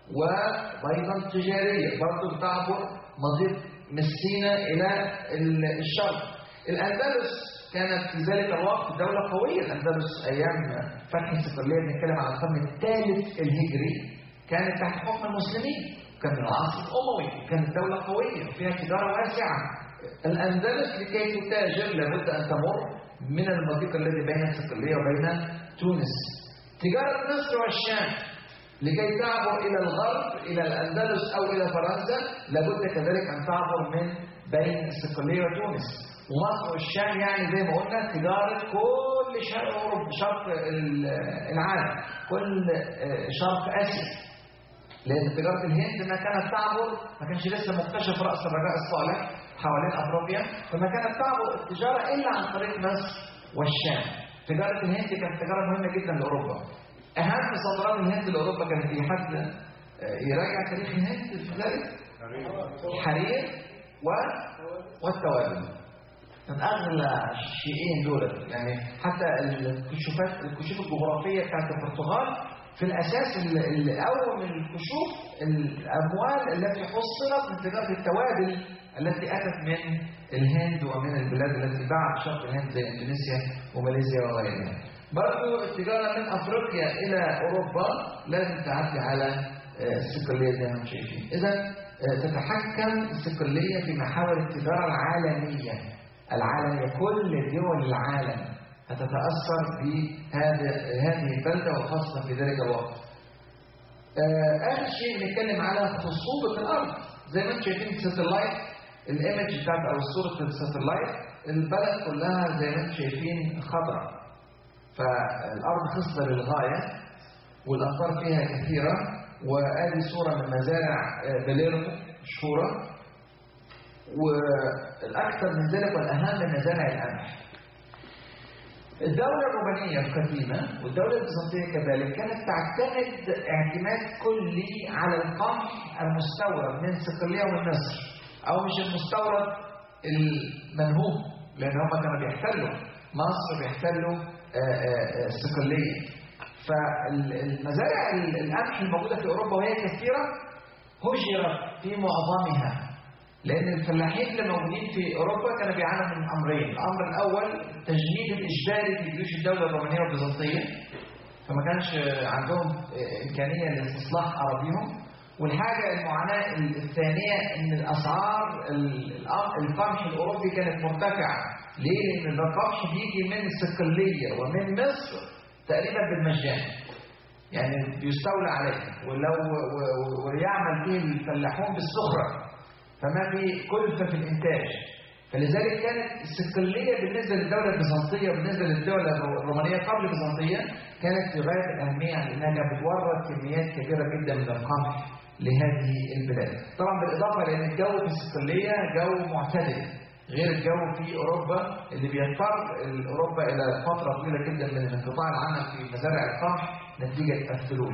وايضا تجاريه، برضه بتعبر مضيق مسينا الى الشرق. الاندلس كانت في ذلك الوقت دوله قويه، الاندلس ايام فتح الصقليه بنتكلم على القرن الثالث الهجري كانت تحت حكم المسلمين، كان من العصر الاموي، كانت دوله قويه فيها تجاره واسعه. الاندلس لكي تتاجر لابد ان تمر من المضيق الذي بين الصقليه وبين تونس. تجاره مصر والشام لكي تعبر الى الغرب الى الاندلس او الى فرنسا لابد كذلك ان تعبر من بين الصقليه وتونس. ومصر والشام يعني زي ما قلنا تجاره كل شرق اوروبا، شرق العالم، كل شرق اسيا، لان تجاره الهند ما كانت تعبر، ما كانش لسه مكتشف راس الرجاء الصالح حوالين افريقيا، فما كانت تعبر التجاره الا عن طريق مصر والشام. تجاره الهند كانت تجاره مهمه جدا لاوروبا. اهم صادرات الهند لاوروبا كانت ايه؟ حد يراجع تاريخ الهند في ذلك؟ الحرير و... والتوابل. من اغلى الشيئين دول، يعني حتى الكشوفات الكشوف الجغرافيه بتاعت البرتغال في الاساس اللي قوم الكشوف الاموال التي حصلت من تجاره التوابل التي اتت من الهند ومن البلاد التي بعد شرق الهند زي اندونيسيا وماليزيا وغيرها. برضو التجاره من افريقيا الى اوروبا لازم تعدي على الصقليه زي ما انتم شايفين. اذا تتحكم الصقليه في محاور التجاره العالميه العالميه، كل دول العالم هتتاثر بهذه هذه البلده وخاصه في ذلك الوقت. اخر شيء نتكلم على خصوبه الارض. زي ما انتم شايفين الساتلايت، الايمج بتاعت او صوره الساتلايت، البلد كلها زي ما انتم شايفين خضراء، فالارض خصبه للغايه والامطار فيها كثيره. وادي صوره من مزارع باليرمو مشهوره، والاكثر من ذلك والاهم مزارع القمح. الدوله الرومانيه القديمه والدوله البيزنطيه كذلك كانت تعتمد اعتماد كلي على القمح المستورد من صقليه ومن مصر، او مش المستورد المنهوب، لان هم كانوا بيحتلوا مصر، بيحتلوا الصقليه. فالمزارع القمح الموجوده في اوروبا وهي كثيره هجرت في معظمها، لان الفلاحين اللي موجودين في اوروبا كانوا بيعانوا من امرين. الامر الاول التجنيد الاجباري في جيوش الدوله الرومانيه والبيزنطيه، فما كانش عندهم امكانيه لاستصلاح اراضيهم. والحاجه المعاناه الثانيه ان الاسعار القمح الاوروبي كانت مرتفعه. ليه؟ لان القمح بيجي من الصقليه ومن مصر تقريبا بالمجان، يعني بيستولى عليه، ولو ويعمل فيه الفلاحون بالسخره، فما في كلفه في الانتاج. فلذلك كانت الصقليه بالنسبه للدوله البيزنطيه وبالنسبه للدوله الرومانيه قبل البيزنطيه كانت في غايه الاهميه، لانها بتورد كميات كبيره جدا من القمح لهذه البلاد. طبعا بالاضافه لان الجو في الصقليه جو معتدل غير الجو في اوروبا اللي بيضطر اوروبا الى فتره طويله جدا من انقطاع العمل في مزارع القمح نتيجه الثلوج.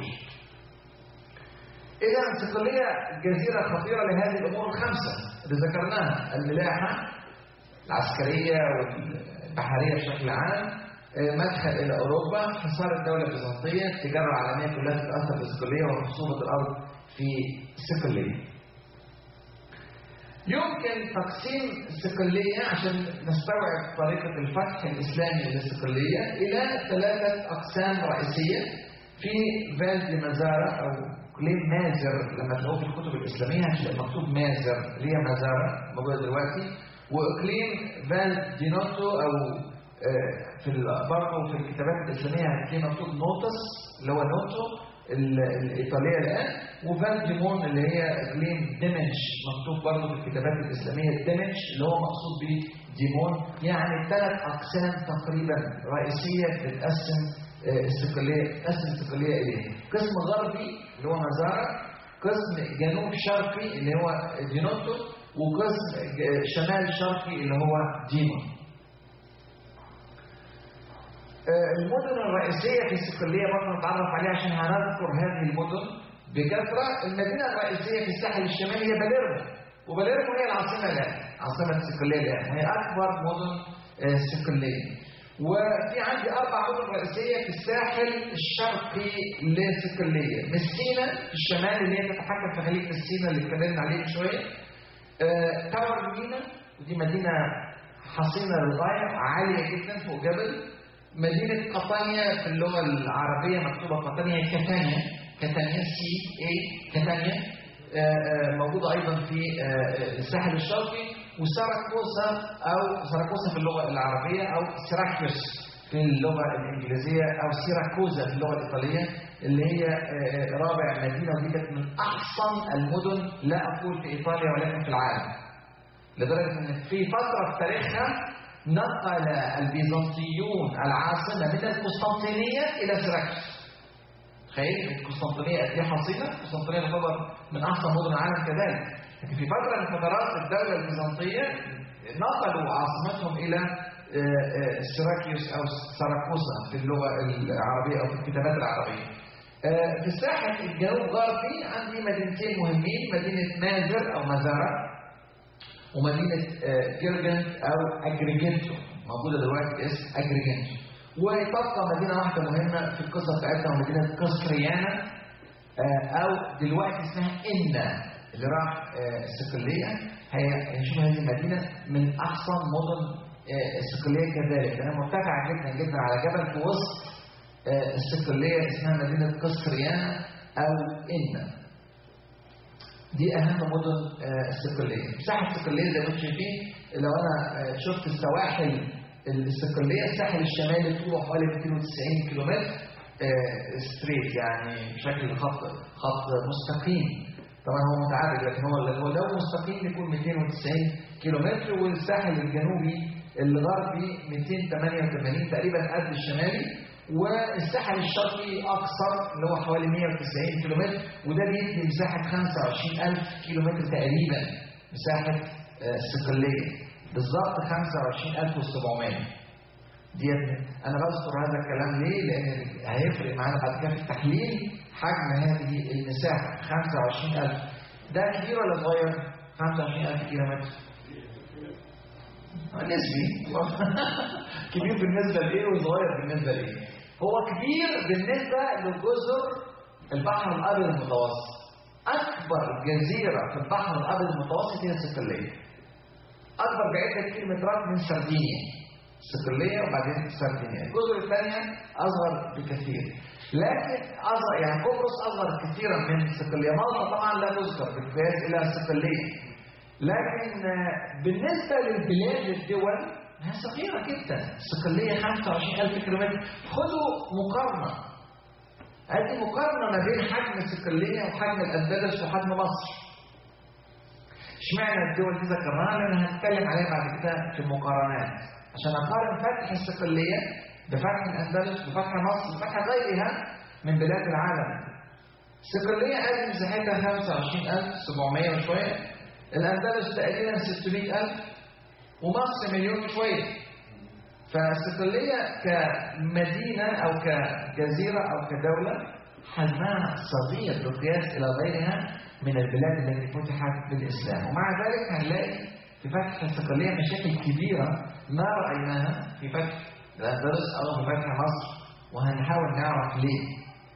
اذا الصقليه جزيره خطيره لهذه الامور الخمسه اللي ذكرناها: الملاحه العسكريه والبحريه بشكل عام، مدخل الى اوروبا، حصار الدوله البيزنطيه، التجاره العالميه كلها تتاثر بالصقليه وخصوبه الارض في الصقليه. يمكن تقسيم الصقليه عشان نستوعب طريقه الفتح الاسلامي للصقليه الى ثلاثه اقسام رئيسيه. في فال دي مازارا او كليم مازر، لما تلاقوه في الكتب الاسلاميه هتلاقي مكتوب مازر اللي هي مازارا موجوده دلوقتي، واقليم فال دينوتو او في برضه في الكتابات الاسلاميه هتلاقي مكتوب نوتس اللي هو نوتو الايطاليه الان، وفال ديمون اللي هي اقليم ديمنش مكتوب برضه في الكتابات الاسلاميه ديمنش اللي هو مقصود به ديمون. يعني ثلاث اقسام تقريبا رئيسيه بتقسم استقلاليه تقسم استقلاليه اليه. قسم غربي اللي هو مزارع، قسم جنوب شرقي اللي هو دينوتو، وقسم شمال شرقي اللي هو ديمون. المدن الرئيسية في الصقلية برضه نتعرف عليها عشان هنذكر هذه المدن بكثرة. المدينة الرئيسية في الساحل الشمالي هي باليرمو، وباليرمو هي العاصمة الآن، عاصمة الصقلية الآن، هي أكبر مدن الصقلية. وفي عندي أربع مدن رئيسية في الساحل الشرقي للصقلية. مسكينة في الشمال اللي هي تتحكم في خليج مسكينة اللي اتكلمنا عليه من شوية. تاور مينا ودي مدينة حصينة للغاية عالية جدا فوق جبل. مدينة قطانيا في اللغة العربية مكتوبة قطانيا كتانيا، كتانيا سي اي كتانيا، موجودة أيضا في الساحل الشرقي. وساراكوسا أو ساراكوسا في اللغة العربية أو سيراكيوس في اللغة الإنجليزية أو سيراكوزا في اللغة الإيطالية اللي هي رابع مدينة، ودي كانت من أحسن المدن لا أقول في إيطاليا ولكن في العالم، لدرجة أن في فترة في تاريخها نقل البيزنطيون العاصمة من القسطنطينية إلى سيراكيوس. تخيل القسطنطينية قد ايه حصينة، القسطنطينية تعتبر من أحسن مدن العالم كذلك، لكن في فترة من فترات الدولة البيزنطية نقلوا عاصمتهم إلى سيراكيوس أو ساراكوسا في اللغة العربية أو في الكتابات العربية. في الساحل الجنوب غربي عندي مدينتين مهمين، مدينة مازر أو مزارة ومدينة جيرجنت أو أجريجنتو، موجودة دلوقتي باسم أجريجنتو. وتبقى مدينة واحدة مهمة في القصة بتاعتنا مدينة كاستريانا أو دلوقتي اسمها إنا اللي راح الصقلية. هي شوف هذه المدينة من أحسن مدن الصقلية كذلك، لأنها مرتفعة جدا جدا على جبل في وسط الصقلية اسمها مدينة كاستريانا أو إنا. دي أهم مدن الصقلية. مساحة الصقلية زي ما انتم شايفين، لو أنا شفت السواحل الصقلية، الساحل الشمالي طوله حوالي مئتين وتسعين كيلومتر ستريت، يعني بشكل خط خط مستقيم. طبعا هو متعرج لكن هو هو لو مستقيم يكون مئتين وتسعين كيلومتر. والساحل الجنوبي الغربي مئتين وثمانية وثمانين تقريبا قد الشمالي. والساحل الشرقي أقصر اللي هو حوالي مئة وتسعين كيلومتر، وده بيدي مساحة خمسة وعشرين ألف كيلومتر تقريبا مساحة الصقلية، بالظبط خمسة وعشرين ألف وسبعمائة. دي أنا بذكر هذا الكلام ليه؟ لأن هيفرق معانا بعد كده في التحليل حجم هذه المساحة خمسة وعشرين ألف. ده كبير ولا صغير؟ خمسة وعشرين ألف كيلومتر نسبي كبير بالنسبة لإيه وصغير بالنسبة لإيه؟ هو كبير بالنسبة لجزر البحر الأبيض المتوسط. أكبر جزيرة في البحر الأبيض المتوسط هي الصقلية، أكبر بعدة كيلومترات من سردينيا. الصقلية وبعدين سردينيا. الجزر الثانية أصغر بكثير، لكن أصغر يعني قبرص أصغر كثيرا من الصقلية. مالطا طبعا لا تذكر بالقياس إلى الصقلية، لكن بالنسبة للبلاد للدول هي صغيرة جدا. الصقلية خمسة وعشرين ألف كيلومتر. خذوا مقارنة، هذه مقارنة ما بين حجم الصقلية وحجم الأندلس وحجم مصر. اشمعنى الدول دي ذكرناها؟ لأن هنتكلم عليها بعد كده في المقارنات، عشان أقارن فتح الصقلية بفتح الأندلس بفتح مصر بفتح غيرها من بلاد العالم. الصقلية قد مساحتها خمسة وعشرين ألف وسبعمائة وشوية، الأندلس تقريبا ستمائة ألف، ومصر مليون وشوية. فالصقلية كمدينة أو كجزيرة أو كدولة حجمها صغير بالقياس إلى غيرها من البلاد التي فتحت بالإسلام. ومع ذلك هنلاقي في فتح الصقلية مشاكل كبيرة ما رأيناها في فتح الأندلس أو في فتح مصر، وهنحاول نعرف ليه.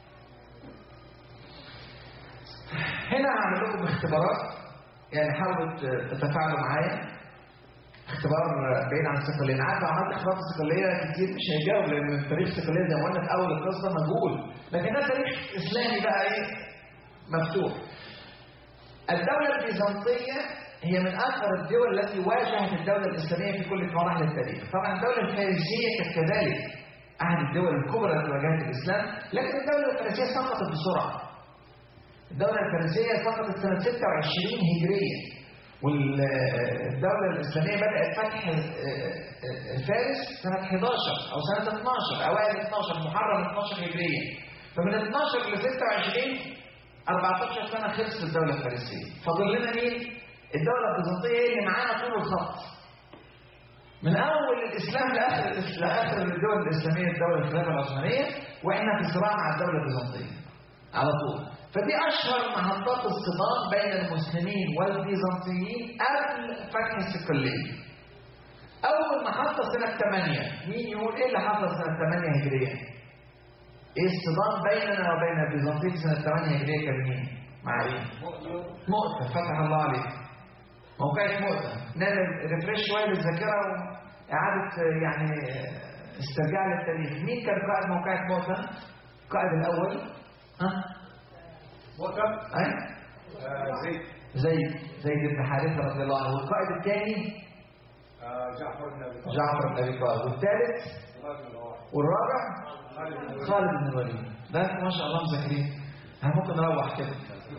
هنا هعمل لكم اختبارات، يعني حاولوا تتفاعلوا معايا. اختبار بعيد عن الصقلية. انا عارف عملت اختبارات الصقلية كتير مش هيجاوب، لان تاريخ الصقلية زي ما قلنا في اول القصة مجهول، لكن ده تاريخ اسلامي بقى ايه مفتوح. الدولة البيزنطية هي من أكثر الدول التي واجهت الدولة الإسلامية في كل مراحل التاريخ. طبعا الدولة الفارسية كانت كذلك أحد الدول الكبرى التي واجهت الإسلام، لكن الدولة الفارسية سقطت بسرعة. الدولة الفارسية سقطت سنة ستة وعشرين هجرية، والدولة الإسلامية بدأت فتح الفارس سنة حداشر أو سنة اثناشر، أوائل اثناشر، محرم اثناشر هجرية. فمن اثناشر ل ستة وعشرين أربعتاشر سنة خلصت الدولة الفارسية. فاضل لنا مين؟ الدولة البيزنطية اللي معانا طول الخط. من أول الإسلام لآخر لآخر الدول الإسلامية الدولة الخلافة العثمانية، وإحنا في صراع مع الدولة البيزنطية على طول. فدي أشهر محطات الصدام بين المسلمين والبيزنطيين قبل فتح الصقلية. أول محطة سنة ثمانية، مين يقول إيه اللي حصل سنة ثمانية هجرية؟ إيه الصدام بيننا وبين البيزنطيين سنة ثمانية هجرية كان مين؟ مع إيه؟ مؤتة. فتح الله عليك. موقعة مؤتة. نعمل ريفريش شوية للذاكرة وإعادة يعني استرجاع للتاريخ. مين كان قائد موقعة مؤتة؟ القائد الأول ها؟ مؤتة؟ أي؟ آه زيد. زيد زيد بن حارثة رضي الله عنه. والقائد الثاني؟ آه جعفر بن أبي طالب. جعفر بن أبي طالب. والثالث؟ والرابع؟ خالد بن الوليد. ده ما شاء الله مذاكرين. ممكن نروح كده.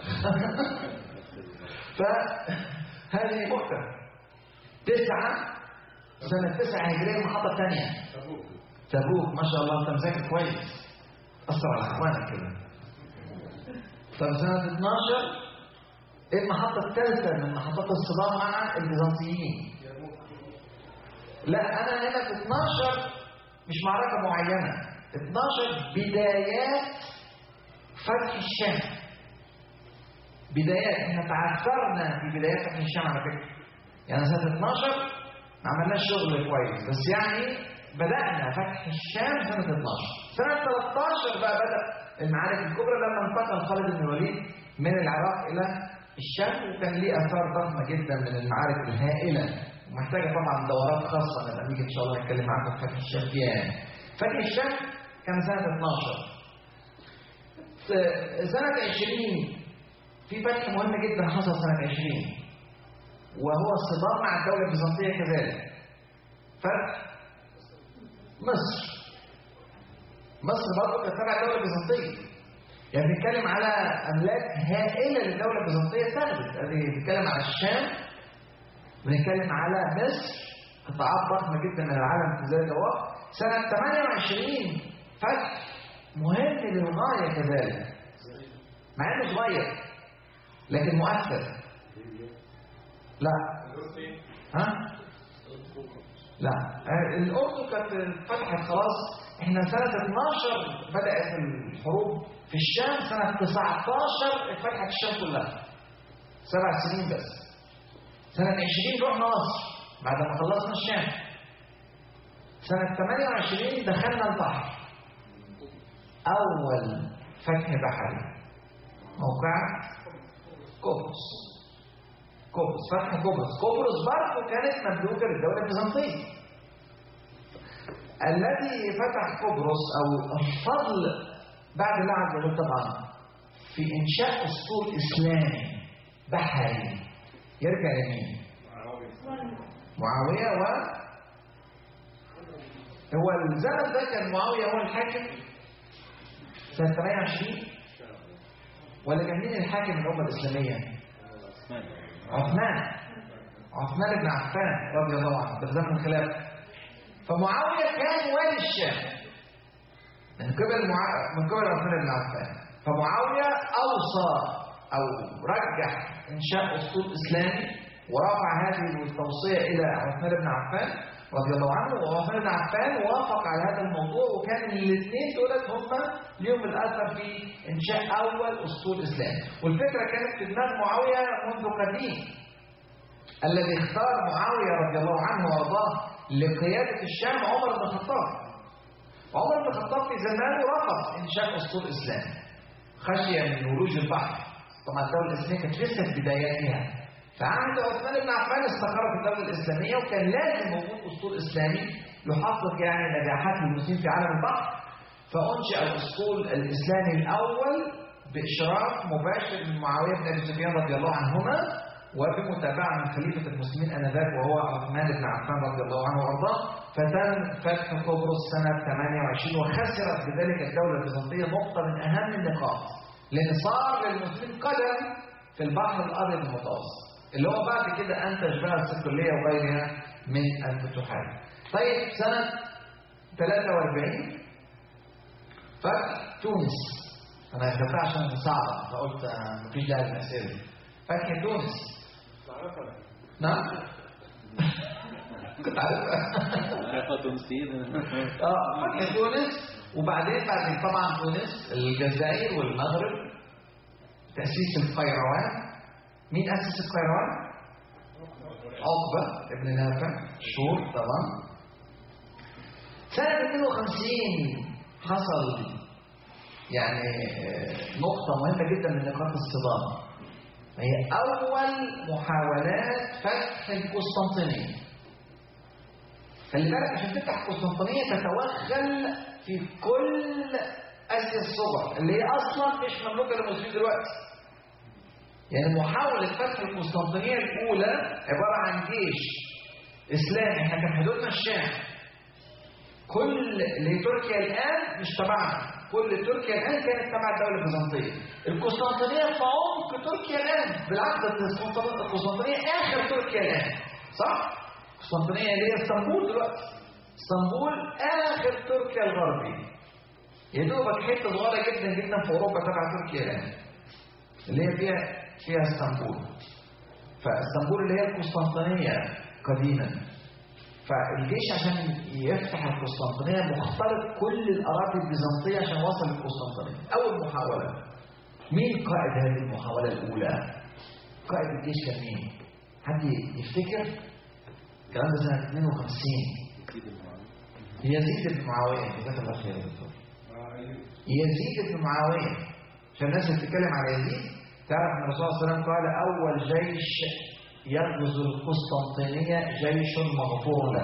فهذه مؤتة. تسعة سنة تسعة هجرية. المحطة الثانية تبوك. تبوك. ما شاء الله أنت مذاكر كويس. أثر على إخوانك كده. طب سنة اثناشر إيه المحطة الثالثة من محطات الصدام مع البيزنطيين؟ لا أنا هنا في اثناشر مش معركة معينة. اثناشر بدايات فتح الشام. بدايات احنا تعثرنا في بدايات فتح الشام على فكرة. يعني سنة اثناشر ما عملناش شغل كويس، بس يعني بدأنا فتح الشام سنة اثناشر. سنة ثلاثة عشر بقى بدأ المعارك الكبرى لما انتقل خالد بن الوليد من العراق إلى الشام، وكان ليه آثار ضخمة جدا من المعارك الهائلة ومحتاجة طبعا دورات خاصة لما نيجي إن شاء الله نتكلم معاكم في فتح الشام فيها. يعني فتح الشام كان سنة اثناشر. سنة عشرين في فتح مهم جدا حصل سنة عشرين، وهو الصدام مع الدولة البيزنطية كذلك. فتح مصر. مصر برضه كانت تبع الدولة البيزنطية. يعني بنتكلم على أملاك هائلة للدولة البيزنطية ثابت. يعني بنتكلم على الشام، بنتكلم على مصر، قطاعات ضخمة جدا من العالم في ذلك الوقت. سنة ثمانية وعشرين فتح مهم للغاية كذلك، مع انه صغير لكن مؤثر. لا ها؟ لا الأردن كانت فتحت خلاص. احنا سنة اثناشر بدأت الحروب في الشام. سنة تسعة عشر اتفتحت الشام كلها. سبع سنين بس. سنة عشرين رحنا مصر بعد ما خلصنا الشام. سنة ثمانية وعشرين دخلنا البحر. أول فتح بحري موقع قبرص. قبرص فتح قبرص. قبرص برضه كانت مملوكة للدولة البيزنطية. الذي فتح قبرص أو الفضل بعد الله عز وجل طبعا في إنشاء أسطول إسلامي بحري يرجع لمين؟ معاوية. و هو الزمن ده كان معاوية هو الحاكم سنة ثمانية وعشرين، ولا كان مين الحاكم الأمة الإسلامية؟ عثمان. عثمان بن عفان رضي الله عنه في زمن الخلافة. فمعاوية كان والي الشام من قبل مع... من قبل عثمان بن عفان. فمعاوية أوصى أو رجح إنشاء أسطول إسلامي ورفع هذه التوصية إلى عثمان بن عفان رضي الله عنه، وعثمان بن عفان وافق على هذا الموضوع. وكان الاثنين دولت هم اليوم الأثر في إنشاء أول أسطول إسلامي. والفكرة كانت في دماغ معاوية منذ قديم. الذي اختار معاوية رضي الله عنه وارضاه لقيادة الشام عمر بن الخطاب. عمر بن الخطاب في زمانه رفض إنشاء أسطول إسلامي خشية من ولوج البحر. طبعا الدولة الإسلامية كانت لسه في بداياتها. فعهد عثمان بن عفان استقرت الدولة الإسلامية، وكان لازم وجود أسطول إسلامي يحقق يعني نجاحات للمسلمين في عالم البحر. فأنشئ الأسطول الإسلامي الأول بإشراف مباشر من معاوية بن أبي سفيان رضي الله عنهما. وبمتابعة من خليفة المسلمين آنذاك وهو عثمان بن عفان رضي الله عنه وأرضاه، فتم فتح قبرص سنة ثمانية وعشرين، وخسرت بذلك الدولة البيزنطية نقطة من أهم النقاط، لأن صار للمسلمين قدم في البحر الأبيض المتوسط، اللي هو بعد كده أنتج بقى الصقلية وغيرها من الفتوحات. طيب سنة ثلاثة وأربعين فتح تونس. أنا خدتها عشان صعبة فقلت مفيش داعي للأسئلة. فتح تونس. نعم؟ كنت عارفها. تونسيين. اه فتح تونس، وبعدين بعد طبعا تونس الجزائر والمغرب، تأسيس القيروان. مين أسس القيروان؟ عقبة ابن نافع شور طبعا. سنة اثنين وخمسين حصل يعني نقطة مهمة جدا من نقاط الصدام، هي أول محاولات فتح القسطنطينية. خلي بالك عشان تفتح القسطنطينية تتوغل في كل آسيا الصغرى اللي هي أصلا مش مملوكة للمسلمين دلوقتي. يعني محاولة فتح القسطنطينية الأولى عبارة عن جيش إسلامي، احنا كان حدودنا الشام، كل اللي تركيا الآن مش تبعنا، كل تركيا الآن كانت تبع الدولة البيزنطية. القسطنطينية في عمق تركيا الآن، بالعكس القسطنطينية آخر تركيا الآن، صح؟ القسطنطينية اللي هي اسطنبول دلوقتي، اسطنبول آخر تركيا الغربية، يا دوبك حتة صغيرة جدا جدا في أوروبا تبع تركيا الآن اللي هي فيها فيها اسطنبول. فاسطنبول اللي هي القسطنطينية قديما. فالجيش عشان يفتح القسطنطينية مخترق كل الأراضي البيزنطية عشان وصل للقسطنطينية. أول محاولة. مين قائد هذه المحاولة الأولى؟ قائد الجيش كان مين؟ حد يفتكر؟ الكلام ده سنة اثنين وخمسين. يزيد بن معاوية. جزاك الله خير يا دكتور. يزيد بن معاوية. عشان الناس اللي بتتكلم على يزيد تعرف ان الرسول صلى الله عليه وسلم قال أول جيش يغزو القسطنطينية جيش مغفور له.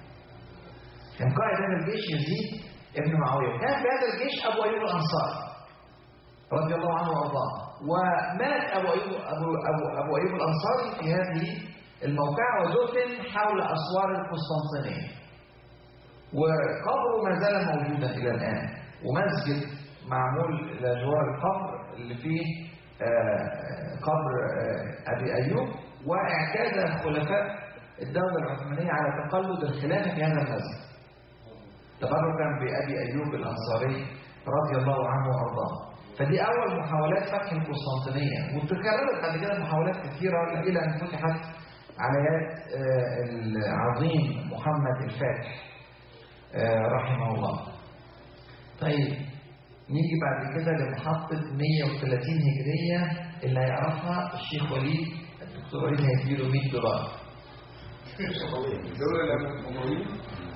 كان قائد هذا الجيش يزيد ابن معاوية. كان في هذا الجيش أبو أيوب الأنصاري رضي الله عنه وأرضاه، ومات أبو أيوب أبو أبو أبو أيوب الأنصاري في هذه الموقعة ودفن حول أسوار القسطنطينية، وقبره ما زال موجودا إلى الآن، ومسجد معمول إلى جوار القبر اللي فيه قبر أبي أيوب. واعتاد خلفاء الدولة العثمانية على تقلد الخلافة في هذا المسجد تبركا بأبي أيوب الأنصاري رضي الله عنه وأرضاه. فدي أول محاولات فتح القسطنطينية، وتكررت بعد كده محاولات كثيرة إلى أن فتحت على يد العظيم محمد الفاتح رحمه الله. طيب نيجي بعد كده لمحطة مية وثلاثين هجرية اللي هيعرفها الشيخ وليد. الدكتور وليد هيديله مية دولار. الدولة الأموية.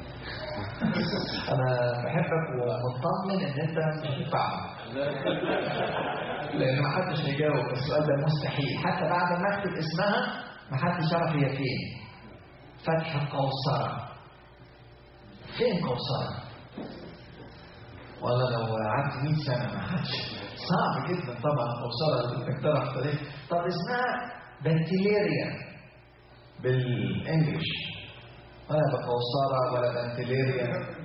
أنا بحبك ومطمن إن أنت مش هتدفع، لأن ما حدش هيجاوب السؤال ده مستحيل، حتى بعد ما أكتب اسمها ما حدش يعرف هي فين. فتح قوصرة. فين قوصرة؟ والله لو قعدت مية سنة ما حدش. صعب جدا طبعا قوصرة انك تعرف تاريخ. طب اسمها بنتيليريا بالانجلش، ولا بقوصرة ولا بنتيليريا.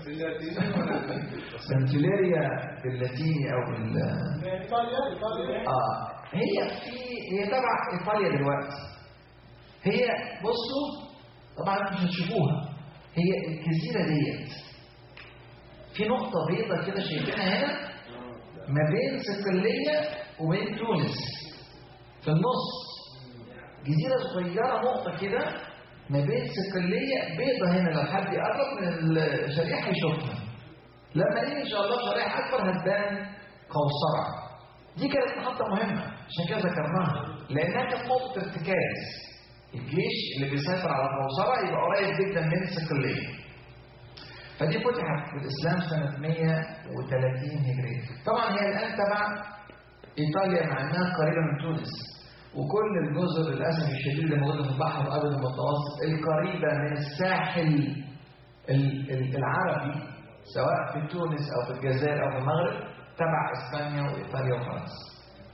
بنتيليريا باللاتيني او بال إيطاليا إيطاليا. اه هي في هي تبع ايطاليا دلوقتي. هي بصوا طبعا مش هتشوفوها، هي الجزيرة ديت في نقطة بيضة كده شايفينها هنا ما بين صقلية وبين تونس في النص، جزيرة صغيرة نقطة كده ما بين صقلية بيضة هنا. لو حد يقرب من الشريحة يشوفها، لما نيجي إن شاء الله شريحة أكبر هتبان قوصرة. دي كانت محطة مهمة عشان كده ذكرناها، لأنها كانت نقطة ارتكاز. الجيش اللي بيسيطر على قوصرة يبقى قريب جدا من صقلية. فدي فتحت في الإسلام سنة مية وثلاثين هجرية. طبعا هي الآن تبع إيطاليا مع أنها قريبة من تونس، وكل الجزر للأسف الشديد اللي موجودة في البحر الأبيض المتوسط القريبة من الساحل العربي سواء في تونس أو في الجزائر أو في المغرب تبع إسبانيا وإيطاليا وفرنسا.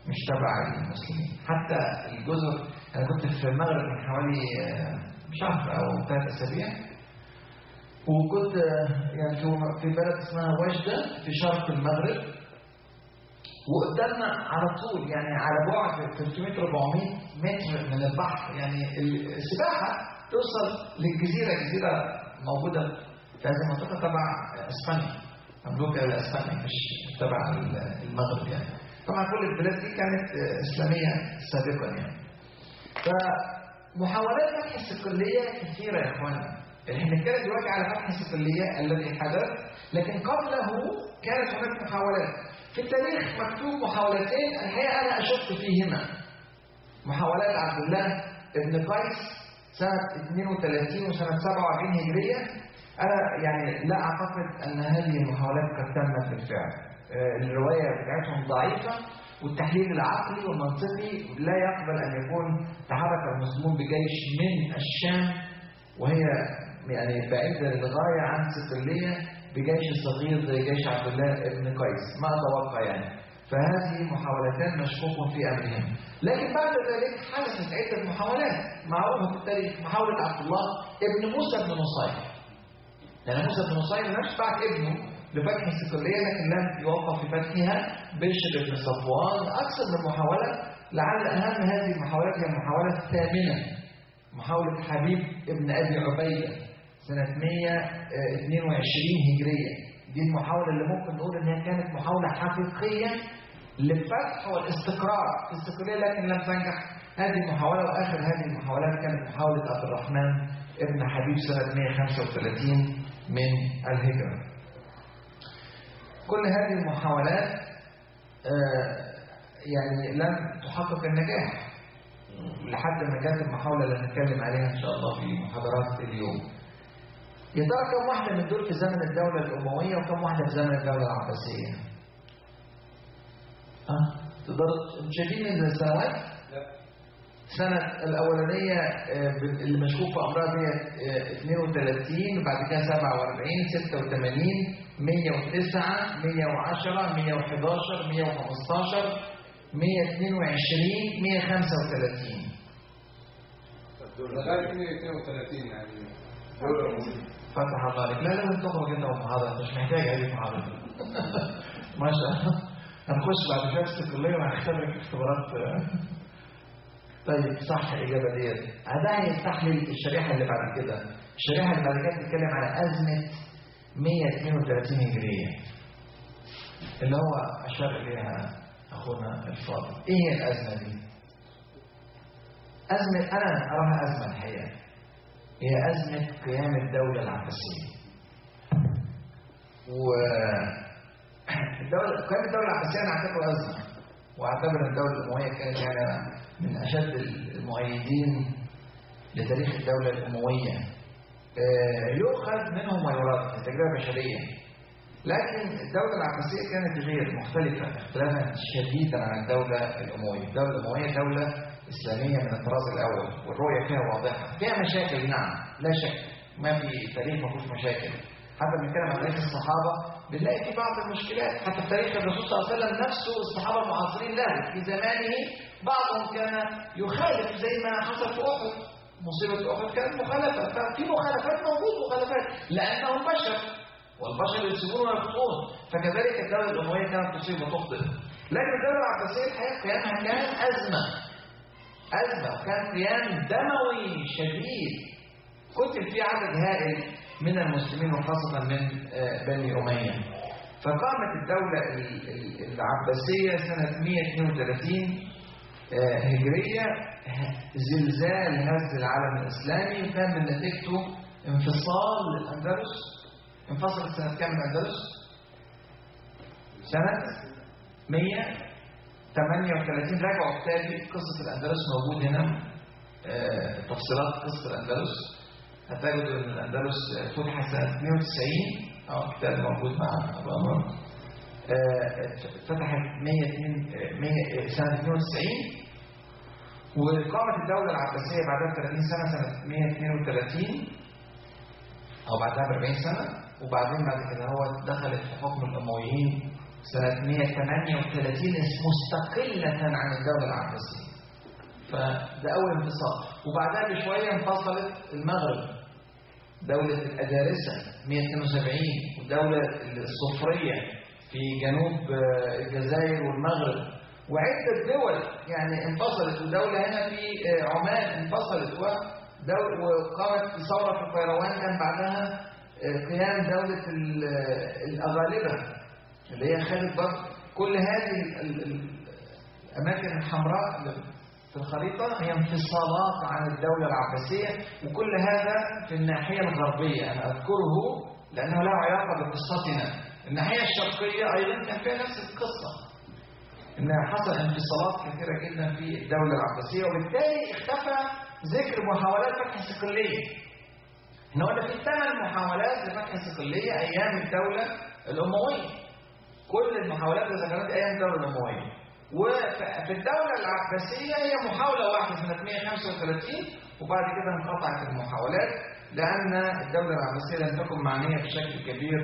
مش تبع المسلمين. حتى الجزر، أنا كنت في المغرب من حوالي شهر أو ثلاث أسابيع، وكنت يعني في بلد اسمها وجدة في شرق المغرب، وقدامنا على طول يعني على بعد ثلاثمائة أربعمائة متر من البحر، يعني السباحة توصل للجزيرة، جزيرة موجودة في هذه المنطقة تبع اسبانيا، مملوكة لاسبانيا، مش تبع المغرب يعني. طبعا كل البلاد دي كانت اسلامية سابقا يعني. فمحاولات فتح الصقلية كثيرة يا اخوانا. احنا بنتكلم دلوقتي على فتح الصقلية الذي حدث، لكن قبله كانت هناك محاولات. في التاريخ مكتوب محاولتين الحقيقة أنا أشك فيهما. محاولات عبد الله بن قيس سنة اثنين وثلاثين وسنة سبعة وأربعين هجرية. أنا يعني لا أعتقد أن هذه المحاولات قد تمت بالفعل. الرواية بتاعتهم ضعيفة، والتحليل العقلي والمنطقي لا يقبل أن يكون تحرك المسلمون بجيش من الشام وهي يعني بعيدة للغاية عن صقلية بجيش صغير زي جيش عبد الله بن قيس، ما أتوقع يعني. فهذه محاولتان مشكوك في أمرهم. لكن بعد ذلك حدثت عدة محاولات معروفة في التاريخ. محاولة عبد الله ابن موسى بن نصير، لأن موسى بن نصير نفسه بعت ابنه لفتح الصقلية لكن لم يوفق في فتحها. بشر بن صفوان، أكثر من محاولة. لعل أهم هذه المحاولات هي المحاولة الثامنة، محاولة حبيب ابن أبي عبيدة سنة مئة واثنين وعشرين هجرية. دي المحاولة اللي ممكن نقول إنها كانت محاولة حقيقية للفتح والاستقرار في الصقلية، لكن لم تنجح هذه المحاولة. وآخر هذه المحاولات كانت محاولة عبد الرحمن ابن حبيب سنة مئة وخمسة وثلاثين من الهجرة. كل هذه المحاولات يعني لم تحقق النجاح لحد ما جاءت المحاولة اللي هنتكلم عليها إن شاء الله في محاضرات اليوم. يا ترى كم واحدة من دول في زمن الدولة الأموية وكم واحدة في زمن الدولة العباسية؟ ها؟ تقدروا شايفين السنوات؟ لا. السنة الأولانية اللي مشكوك في أمرها هي اثنين وثلاثين، وبعد كده سبعة وأربعين، ستة وثمانين، مئة وتسعة، مئة وعشرة، مئة وأحد عشر، مئة وخمسة عشر، مئة واثنين وعشرين، مئة وخمسة وثلاثين. لغاية مئة واثنين وثلاثين يعني فتح الله عليك. لا لازم تخرج انت ومحاضرة، مش محتاج هذه محاضرة. ما شاء الله. هنخش بعد شوية في الكلية وهنختبرك اختبارات. طيب صح الإجابة ديت. ده هيفتح لي الشريحة اللي بعد كده. الشريحة اللي بعد كده بتتكلم على أزمة مئة واثنين وثلاثين هجرية اللي هو أشار إليها أخونا الفاضل. إيه هي الأزمة دي؟ أزمة أنا أراها أزمة الحقيقة، هي أزمة قيام الدولة العباسية. والدولة قيام الدولة العباسية أنا أعتبر أزمة، وأعتبر الدولة الأموية كانت يعني من أشد المؤيدين لتاريخ الدولة الأموية. يؤخذ منهم ما يراد من تجربة بشرية، لكن الدولة العباسية كانت غير مختلفة اختلافا شديدا عن الدولة الأموية. الدولة الأموية دولة إسلامية من الطراز الأول، والرؤية فيها واضحة. فيها مشاكل نعم لا شك، ما في تاريخ ما فيهوش مشاكل. حتى بنتكلم عن تاريخ الصحابة بنلاقي في بعض المشكلات. حتى في تاريخ الرسول صلى الله عليه وسلم نفسه الصحابة المعاصرين له في زمانه بعضهم كان يخالف زي ما حصل في أحد. مصيبة أحد كانت مخالفة، ففي مخالفات موجود مخالفات لأنهم بشر والبشر يصيبون ويخطئون. فكذلك الدولة الأموية كانت تصيب وتخطئ. لكن الدولة العباسية الحقيقة قيامها كان أزمة أزمة وكان قيام دموي شديد. قتل فيه عدد هائل من المسلمين وخاصة من بني أمية. فقامت الدولة العباسية سنة مئة واثنين وثلاثين هجرية. زلزال هز العالم الإسلامي، وكان من نتيجته انفصال الأندلس. انفصلت سنة كام الأندلس؟ سنة مئة وثمانية وثلاثين. راجعوا كتابي قصة الأندلس موجود هنا، تفصيلات قصة الأندلس. هتجدوا أن الأندلس فتحت سنة اثنين وتسعين، أو كتاب موجود مع أبو عمر. فتحت سنة اثنين وتسعين، وقامت الدولة العباسية بعدها ثلاثين سنة سنة مئة واثنين وثلاثين، أو بعدها أربعين سنة. وبعدين بعد كده هو دخلت في حكم الأمويين سنة مئة وثمانية وثلاثين مستقلة عن الدولة العباسية. فده أول انفصال. وبعدها بشوية انفصلت المغرب، دولة الأدارسة مئة واثنين وسبعين، والدولة الصفرية في جنوب الجزائر والمغرب، وعدة دول يعني انفصلت. ودولة هنا في عمان انفصلت، وقامت ثورة في القيروان كان بعدها قيام دولة الأغالبة اللي هي خدت برضه كل هذه الأماكن الحمراء في الخريطة هي انفصالات عن الدولة العباسية. وكل هذا في الناحية الغربية، أنا أذكره لأنه له علاقة بقصتنا. الناحية الشرقية أيضا كان فيها نفس القصة، إن حصل انفصالات كثيرة جدا في الدولة العباسية، وبالتالي اختفى ذكر محاولات فتح صقلية. إحنا قلنا في ثمان محاولات لفتح صقلية أيام الدولة الأموية، كل المحاولات اللي ذكرت أيام الدولة الأموية. وفي الدولة العباسية هي محاولة واحدة سنة مئة وخمسة وثلاثين، وبعد كده انقطعت المحاولات لأن الدولة العباسية لم تكن معنية بشكل كبير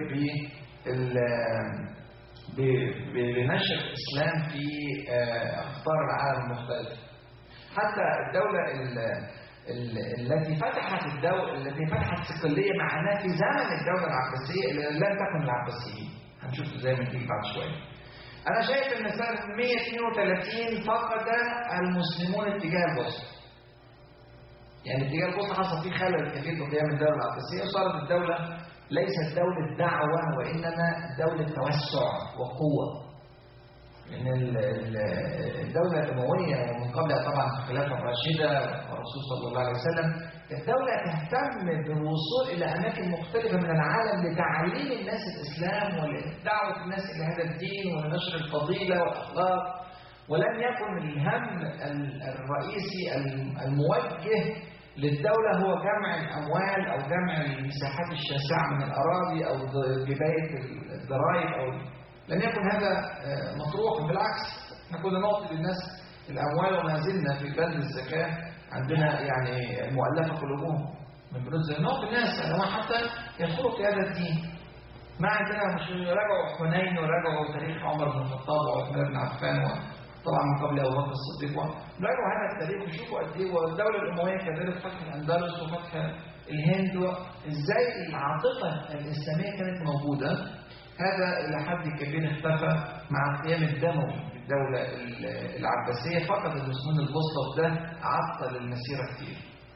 بنشر الإسلام في أقطار العالم المختلفة. حتى الدولة التي فتحت الدولة التي فتحت صقلية معناها في زمن الدولة العباسية اللي لم تكن العباسيين. هنشوف ازاي ما تيجي بعد شوية. أنا شايف إن سنة مئة واثنين وثلاثين فقد المسلمون اتجاه البوسطة. يعني اتجاه البوسطة حصل فيه خلل كثير في قيام الدولة العباسية، وصارت الدولة ليست دولة دعوة وإنما دولة توسع وقوة. لأن الدولة الأموية ومن قبلها طبعا الخلافة الراشدة والرسول صلى الله عليه وسلم، الدولة تهتم بالوصول إلى أماكن مختلفة من العالم لتعليم الناس الإسلام ودعوة الناس إلى هذا الدين ونشر الفضيلة والأخلاق. ولم يكن الهم الرئيسي الموجه للدولة هو جمع الأموال أو جمع المساحات الشاسعة من الأراضي أو جباية الضرائب، أو لم يكن هذا مطروح. بالعكس، احنا كنا نعطي للناس الأموال وما زلنا في بند الزكاة عندنا يعني مؤلفة قلوبهم من بنود الزكاة، نعطي الناس أنواع حتى يدخلوا في هذا الدين. ما عندنا مش راجعوا حنين وراجعوا تاريخ عمر بن الخطاب وعثمان بن عفان طبعا من قبل ابو بكر الصديق، راجعوا هذا التاريخ وشوفوا قد ايه. والدوله الامويه كذلك فتح الاندلس وفتح الهند، ازاي العاطفه الاسلاميه كانت موجوده. هذا الى حد كبير اختفى مع القيام الدموي بالدوله العباسيه، فقد المسلمون البوسطه، وده عطل المسيره كتير.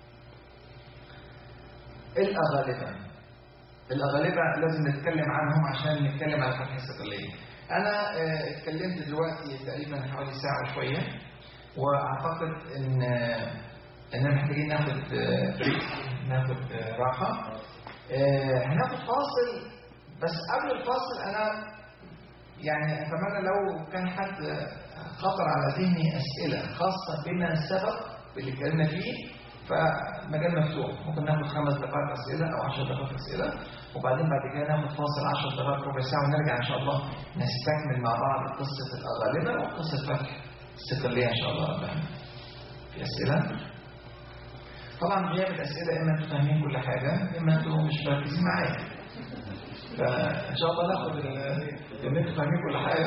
الأغالبة الأغالبة لازم نتكلم عنهم عشان نتكلم على فتح الصقلية. أنا اتكلمت دلوقتي تقريبا حوالي ساعة وشوية، وأعتقد إن إننا محتاجين ناخد ناخد راحة. هناخد فاصل، بس قبل الفاصل أنا يعني أتمنى لو كان حد خطر على ذهني أسئلة خاصة بما سبق باللي اتكلمنا فيه، فمجال مفتوح. ممكن ناخد خمس دقائق أسئلة أو عشر دقائق أسئلة، وبعدين بعد كده ناخد فاصل عشر دقائق ربع ساعة، ونرجع إن شاء الله نستكمل مع بعض قصة الأغالبة وقصة فتح الصقلية إن شاء الله ربنا. في أسئلة؟ طبعا غياب الأسئلة إما أنتم فاهمين كل حاجة، إما أنتم مش مركزين معايا. فإن شاء الله ناخد إن أنتم فاهمين كل حاجة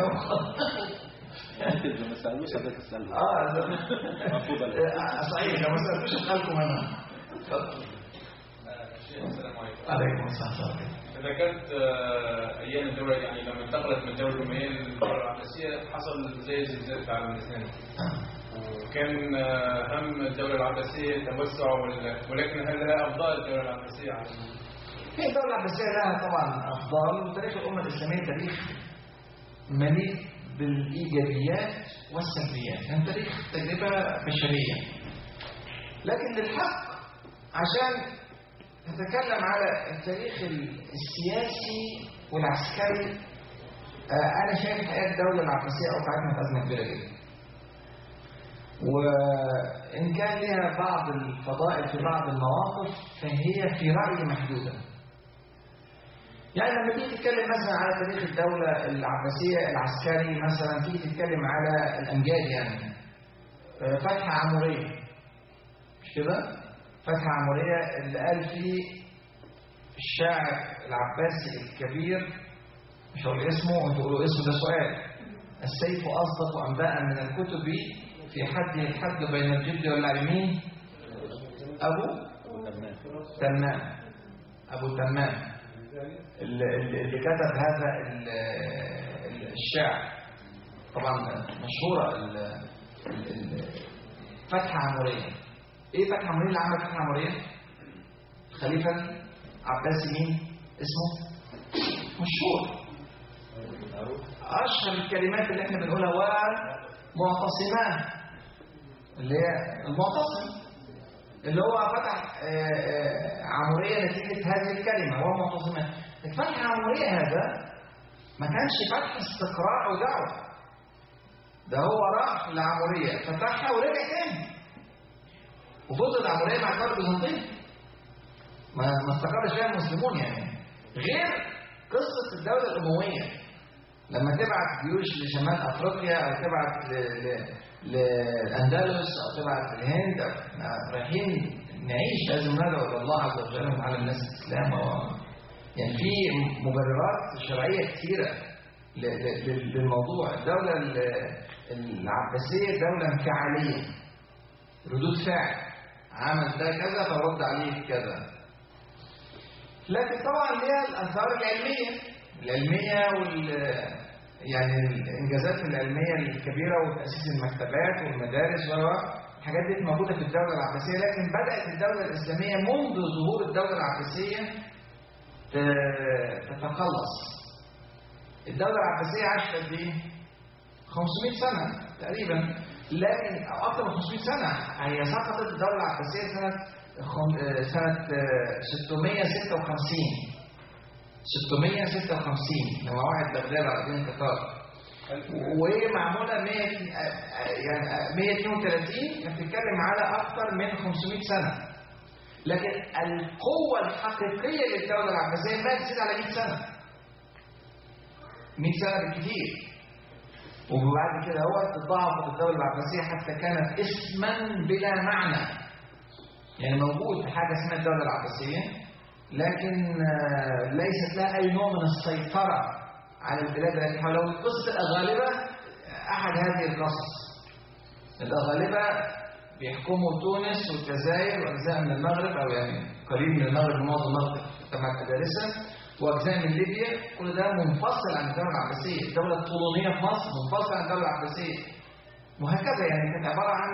لما سألوش هذا تسأل. اه صحيح، لو ما سألتوش اسألكم انا. السلام عليكم. عليكم السلام. ذكرت ايام الدوله، يعني لما انتقلت من الدوله الرومانيه للدوله العباسيه حصل زي زلزال في عام الاثنين، وكان هم الدوله العباسيه توسع، ولكن هل لها افضال الدوله العباسيه على هي الدوله العباسيه لها طبعا افضال، وتاريخ الامه الاسلاميه تاريخ مليء بالإيجابيات والسلبيات، يعني تاريخ تجربة بشرية. لكن للحق عشان نتكلم على التاريخ السياسي والعسكري، آه أنا شايف حياة الدولة العباسية أوقعتنا في أزمة كبيرة جدا، وإن كان لها بعض الفضائل في بعض المواقف فهي في رأيي محدودة. يعني لما تيجي تتكلم مثلا على تاريخ الدولة العباسية العسكري، مثلا تيجي تتكلم على الأمجاد، يعني فتح عمورية، مش كده؟ فتح عمورية اللي قال فيه الشاعر العباسي الكبير مش هقول اسمه وانتوا تقولوا اسمه، ده سؤال. السيف أصدق أنباء من الكتب في حد الحد بين الجد والعلمين. أبو تمام، أبو تمام اللي كتب هذا الشعر، طبعا مشهورة فتح عمورية. ايه فتح عمورية اللي عمل فتح عمورية؟ الخليفة عباسي مين اسمه؟ مشهور، اشهر الكلمات اللي احنا بنقولها ومعتصمان، اللي هي المعتصم اللي هو فتح عمورية نتيجة هذه الكلمة، هو معتصمان. فتح عمورية هذا ما كانش فتح استقراء او دعوة، ده هو راح لعمورية فتحها ورجع تاني، وفضل العمورية مع الدولة البيزنطية، ما ما استقرش فيها المسلمون يعني. غير قصة الدولة الأموية لما تبعت جيوش لشمال أفريقيا أو تبعت للأندلس أو تبعت للهند، احنا رايحين نعيش لازم ندعو إلى الله عز وجل وعلى الناس الإسلام، يعني في مبررات شرعية كثيرة للموضوع. الدولة العباسية دولة انفعالية، ردود فعل، عمل ده كذا فرد عليه كذا. لكن طبعا ليها الآثار العلمية العلمية وال يعني الإنجازات العلمية الكبيرة وتأسيس المكتبات والمدارس والحاجات دي موجودة في الدولة العباسية. لكن بدأت الدولة الإسلامية منذ ظهور الدولة العباسية تتقلص. الدولة العباسية عاشت قد إيه؟ خمسمائة سنة تقريبا، لكن أو أكثر من خمسمائة سنة. هي سقطت الدولة العباسية سنة سنة ستمائة وستة وخمسين ستمائة وستة وخمسين لما وقعت بغداد على دين التتار، وهي معمولة مئة يعني مئة واثنين وثلاثين، بتتكلم على أكثر من خمسمائة سنة. لكن القوة الحقيقية للدولة العباسية ما تزيد على مئة سنة، مئة سنة بالكثير. وبعد كده هو تضاعفت الدولة العباسية حتى كانت اسما بلا معنى، يعني موجود حاجة اسمها الدولة العباسية لكن ليست لها أي نوع من السيطرة على البلاد التي حولها. قصة الأغالبة أحد هذه القصص. الأغالبة بيحكموا تونس والجزائر وأجزاء من المغرب، أو يعني قريب من المغرب، معظم المغرب تبع الأندلس، وأجزاء من ليبيا. كل ده منفصل عن الدولة العباسية. الدولة الطولونية في مصر منفصلة عن الدولة العباسية، وهكذا. يعني كانت عبارة عن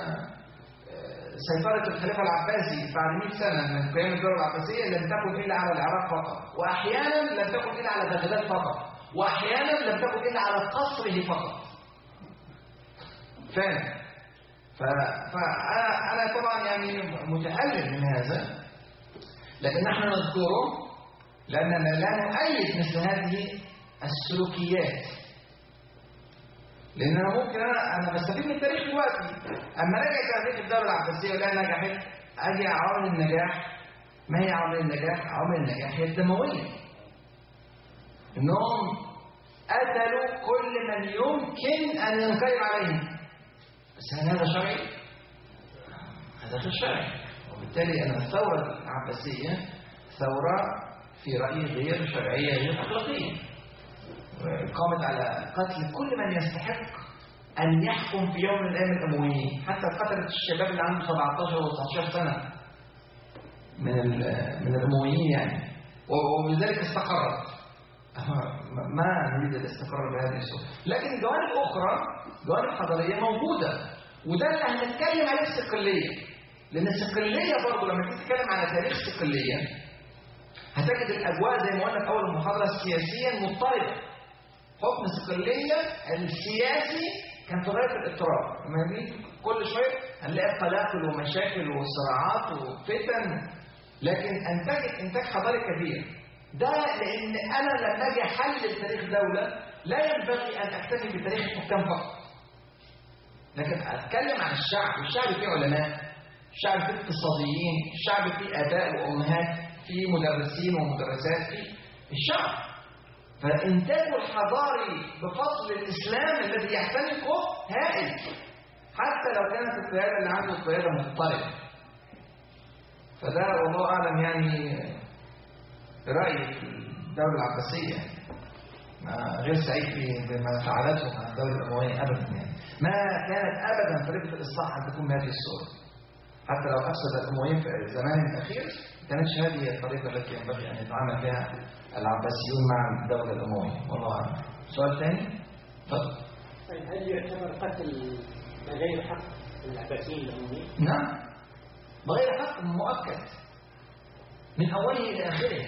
سيطرة الخليفة العباسي بعد مئة سنة من قيام الدولة العباسية لم تكن إلا على العراق فقط، وأحيانا لم تكن إلا على بغداد فقط، وأحيانا لم تكن إلا على قصره فقط. فاهم؟ فأنا أنا طبعا يعني متألم من هذا، لكن نحن نذكره لأننا لا نؤيد مثل هذه السلوكيات، لأن أنا ممكن أنا أنا بستفيد من التاريخ دلوقتي. أما راجع تاريخ الدولة العباسية ولا نجحت، أجي عوامل النجاح. ما هي عوامل النجاح؟ عوامل النجاح هي الدموية. إنهم قتلوا كل من يمكن أن ينقلب عليهم. بس هل هذا شرعي؟ هذا غير شرعي. وبالتالي أن الثورة العباسية ثورة في رأيي غير شرعية غير أخلاقية، قامت على قتل كل من يستحق أن يحكم في يوم من الأيام الأمويين. حتى قتلت الشباب اللي عنده سبعتاشر و تسعتاشر سنة من من الأمويين يعني، وبذلك استقرت. ما نريد الاستقرار بهذه الصورة، لكن جوانب أخرى، جوانب حضارية موجودة، وده اللي هنتكلم عليه الصقلية. لأن الصقلية برضه لما تيجي تتكلم على تاريخ الصقلية هتجد الأجواء زي ما قلنا في أول المحاضرة سياسيا مضطربة. حكم الصقلية السياسي كان في غاية الاضطراب. لما نيجي كل شوية هنلاقي قلاقل ومشاكل وصراعات وفتن، لكن أنتجت إنتاج حضاري كبير. ده لأن أنا لما أجي أحلل تاريخ دولة لا ينبغي أن أكتفي بتاريخ الحكام فقط، لكن أتكلم عن الشعب. والشعب فيه علماء، الشعب فيه اقتصاديين، الشعب فيه آباء وأمهات، فيه مدرسين ومدرسات، فيه الشعب. فالإنتاج الحضاري بفضل الإسلام الذي يحتنقه هائل، حتى لو كانت القيادة اللي عنده القيادة مضطربة. فده والله أعلم يعني رأيي في الدولة العباسية. غير سعيد بما فعلته مع الدولة الأموية أبدا يعني. ما كانت أبدا طريقة الإصلاح أن تكون بهذه الصورة. حتى لو أفسد الأمويين في الزمان الأخير كانت هذه الطريقة التي ينبغي أن يتعامل بها العباسيون مع الدولة الأموية. والله أعلم. سؤال ثاني؟ تفضل. هل يعتبر قتل بغير حق العباسيين الأمويين؟ نعم، بغير حق مؤكد من أوله إلى آخره.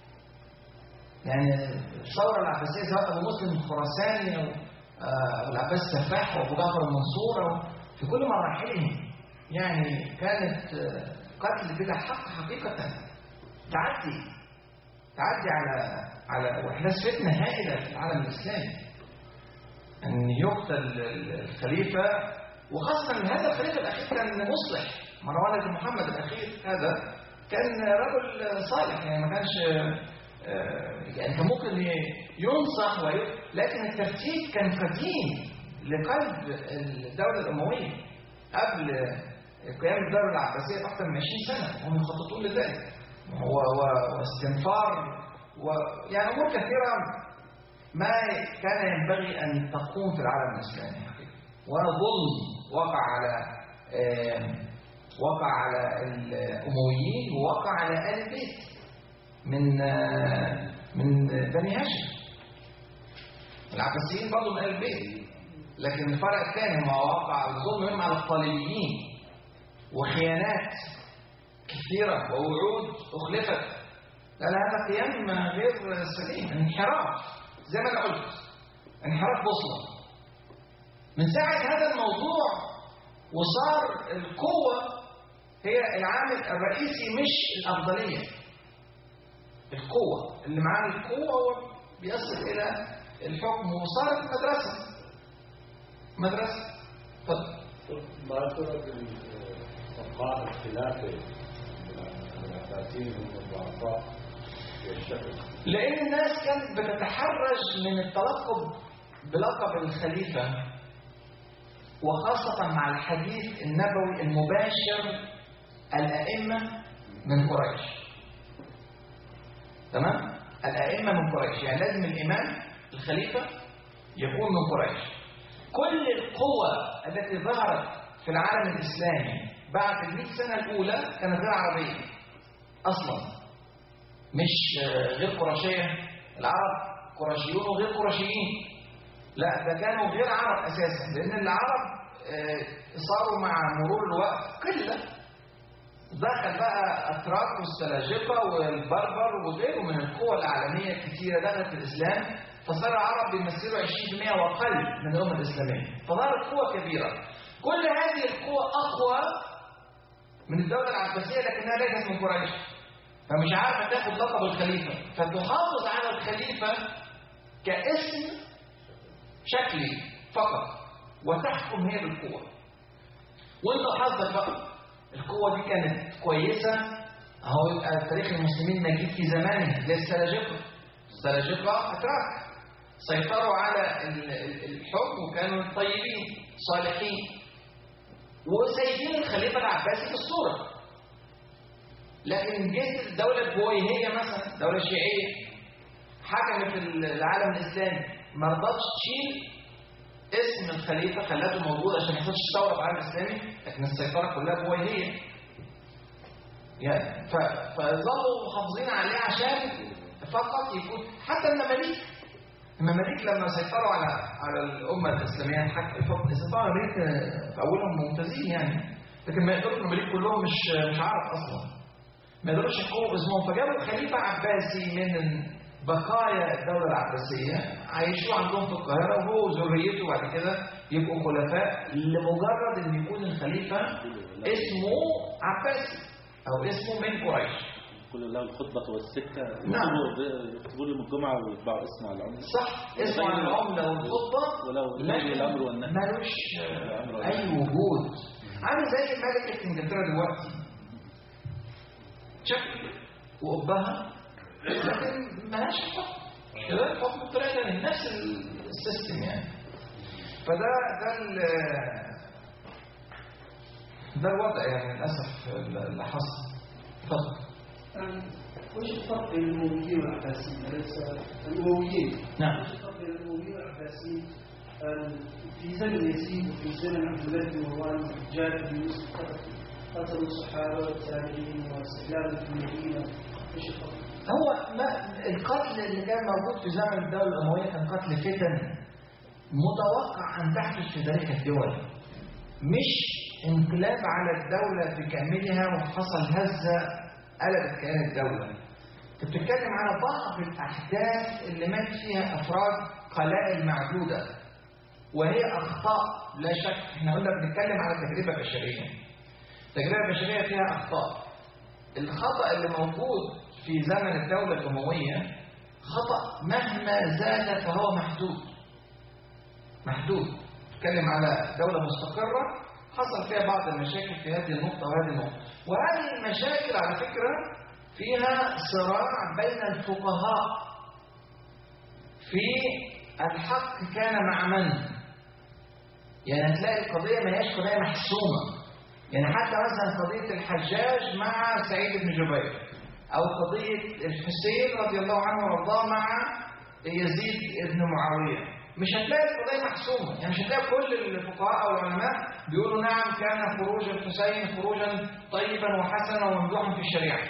يعني الثورة العباسية سواء أبو مسلم الخراساني أو أبو العباس السفاح وأبو جعفر المنصور أو في كل مراحلهم يعني كانت قتل بلا حق حقيقة. تعدي تعدي على على وإحداث فتنة هائلة في العالم الإسلامي أن يقتل الخليفة، وخاصة هذا الخليفة الأخير كان مصلح. مروان بن محمد الأخير هذا كان رجل صالح يعني ما كانش يعني كان ممكن ينصح وي... لكن الترتيب كان قديم لقلب الدولة الأموية قبل قيام الدولة العباسية أكثر من عشرين سنة وهم يخططون لذلك و... و... واستنفار ويعني أمور كثيرة ما كان ينبغي أن تقوم في العالم الإسلامي حقيقة. وظلم وقع على آه... وقع على الأمويين ووقع على آل البيت من من بني هاشم. العباسيين برضه من آل البيت، لكن الفرق الثاني ما وقع الظلم منهم على الطالبيين وخيانات كثيرة ووعود أخلفت. لا لا هذا قيام غير سليم، انحراف زي ما أنا قلت، انحراف بوصلة. من ساعة هذا الموضوع وصار القوة هي العامل الرئيسي مش الأفضلية. القوة اللي معاه القوة هو بيصل إلى الحكم، وصارت مدرسة مدرسة. تفضل. ما ترى البقاء الخلافي من العباسيين هم الضعفاء والشكل؟ لأن الناس كانت بتتحرج من التلقب بلقب الخليفة، وخاصة مع الحديث النبوي المباشر الأئمة من قريش. تمام؟ الأئمة من قريش، يعني لازم الإمام الخليفة يكون من قريش. كل القوى التي ظهرت في العالم الإسلامي بعد المئة سنة الأولى كانت غير عربية أصلا، مش غير قرشية. العرب قرشيون وغير قرشيين، لا ده كانوا غير عرب أساسا، لأن العرب صاروا مع مرور الوقت قلة. دخل بقى أتراك والسلاجقة والبربر وغيره من القوى العالمية الكثيرة دخلت في الإسلام، فصار العرب بيمثلوا عشرين بالمئة وأقل من الأمة الإسلامية، فظهرت قوة كبيرة. كل هذه القوى أقوى من الدولة العباسية لكنها ليست من قريش، فمش عارفة تاخد لقب الخليفة، فتحافظ على الخليفة كاسم شكلي فقط وتحكم هي بالقوة. وانت حظك بقى القوة دي كانت كويسة. اهو تاريخ المسلمين نجيب في زمانه زي السلاجقة. السلاجقة أتراك سيطروا على الحكم وكانوا طيبين صالحين وسايبين الخليفة العباسي في الصورة. لكن جيت الدولة البويهية مثلا، دولة شيعية حكمت العالم الإسلامي، ما رضتش تشيل اسم الخليفة، خلاته موجود عشان ما يحصلش ثورة في العالم الإسلامي، لكن السيطرة كلها بويهية. يعني فظلوا محافظين عليه عشان فقط يكون. حتى المماليك المماليك لما سيطروا على على الأمة الإسلامية الحكم الحكم استطاعوا المماليك في أولهم ممتازين يعني، لكن ما يقدروا المماليك كلهم مش مش عرب أصلا، ما يقدروش يحكموا باسمهم، فجابوا خليفة عباسي من بقايا الدولة العباسية عايشوا عندهم في القاهرة، وهو وذريته بعد كده يبقوا خلفاء لمجرد ان يكون الخليفة اسمه عباسي او اسمه من قريش. كل له الخطبة والسكة. نعم. يكتبوا لهم الجمعة ويطبعوا اسمه على العملة. صح، اسمه على العملة والخطبة، ولو الأمر والنهي مالوش أي وجود. عامل زي ملكة إنجلترا دلوقتي، شكل وقبها لكن مالهاش حكم كده، الحكم بطريقه ثانيه، نفس السيستم يعني. فده ده ده الوضع يعني للاسف اللي حصل. اتفضل. وش الفرق بين الأمويين والعباسيين؟ أليس الأمويين؟ نعم. وش الفرق بين الأمويين والعباسيين في زمن يزيد وفي زمن عبد الملك بن مروان جاء بيوسف قتلوا الصحابة والتابعين واستقلال في المدينة؟ وش الفرق؟ هو ما القتل اللي كان موجود في زمن الدولة الأموية كان قتل فتن متوقع أن تحدث في ذلك الدول، مش انقلاب على الدولة بكاملها وحصل هزة قلبت كيان الدولة. انت بتتكلم على بعض الأحداث اللي مات فيها أفراد قلائل معدودة وهي أخطاء لا شك. احنا قلنا بنتكلم على تجربة بشرية، تجربة بشرية فيها أخطاء. الخطأ اللي موجود في زمن الدولة الأموية خطأ مهما زاد فهو محدود محدود. نتكلم على دولة مستقرة حصل فيها بعض المشاكل في هذه النقطة وهذه النقطة، وهذه المشاكل على فكرة فيها صراع بين الفقهاء في الحق كان مع من. يعني هتلاقي القضية ما هياش قضية محسومة. يعني حتى مثلا قضية الحجاج مع سعيد بن جبير، أو قضية الحسين رضي الله عنه وارضاه مع يزيد بن معاوية، مش هتلاقي القضية محسومة. يعني مش هتلاقي كل الفقهاء أو العلماء بيقولوا نعم كان خروج الحسين خروجا طيبا وحسنا وممدوحا في الشريعة،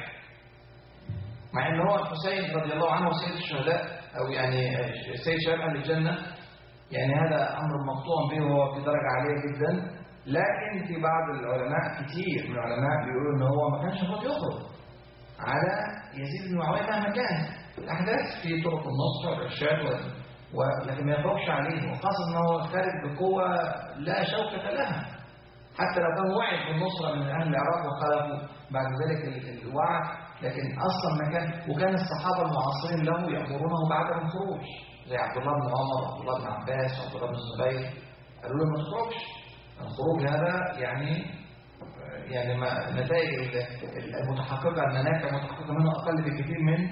مع ان هو الحسين رضي الله عنه سيد الشهداء، أو يعني سيد شباب أهل الجنة. يعني هذا أمر مقطوع به وهو في درجة عالية جدا. لكن في بعض العلماء كتير من العلماء بيقولوا ان هو ما كانش المفروض يخرج على يزيد بن معاوية مهما كان الأحداث في طرق النصر والإرشاد و... ولكن ما يخرجش عليه، وخاصة ان هو خارج بقوة لا شوكة لها. حتى لو كان وعد بالنصرة من أهل العراق وخلفوا بعد ذلك الوعد، لكن أصلا ما كان. وكان الصحابة المعاصرين له يأمرونه بعد الخروج، زي عبد الله بن عمر وعبد الله بن عباس وعبد الله بن الزبير، قالوا له ما تخرجش. الخروج هذا يعني يعني ما نتائج المتحققة، المنافع المتحققة منه أقل بكثير من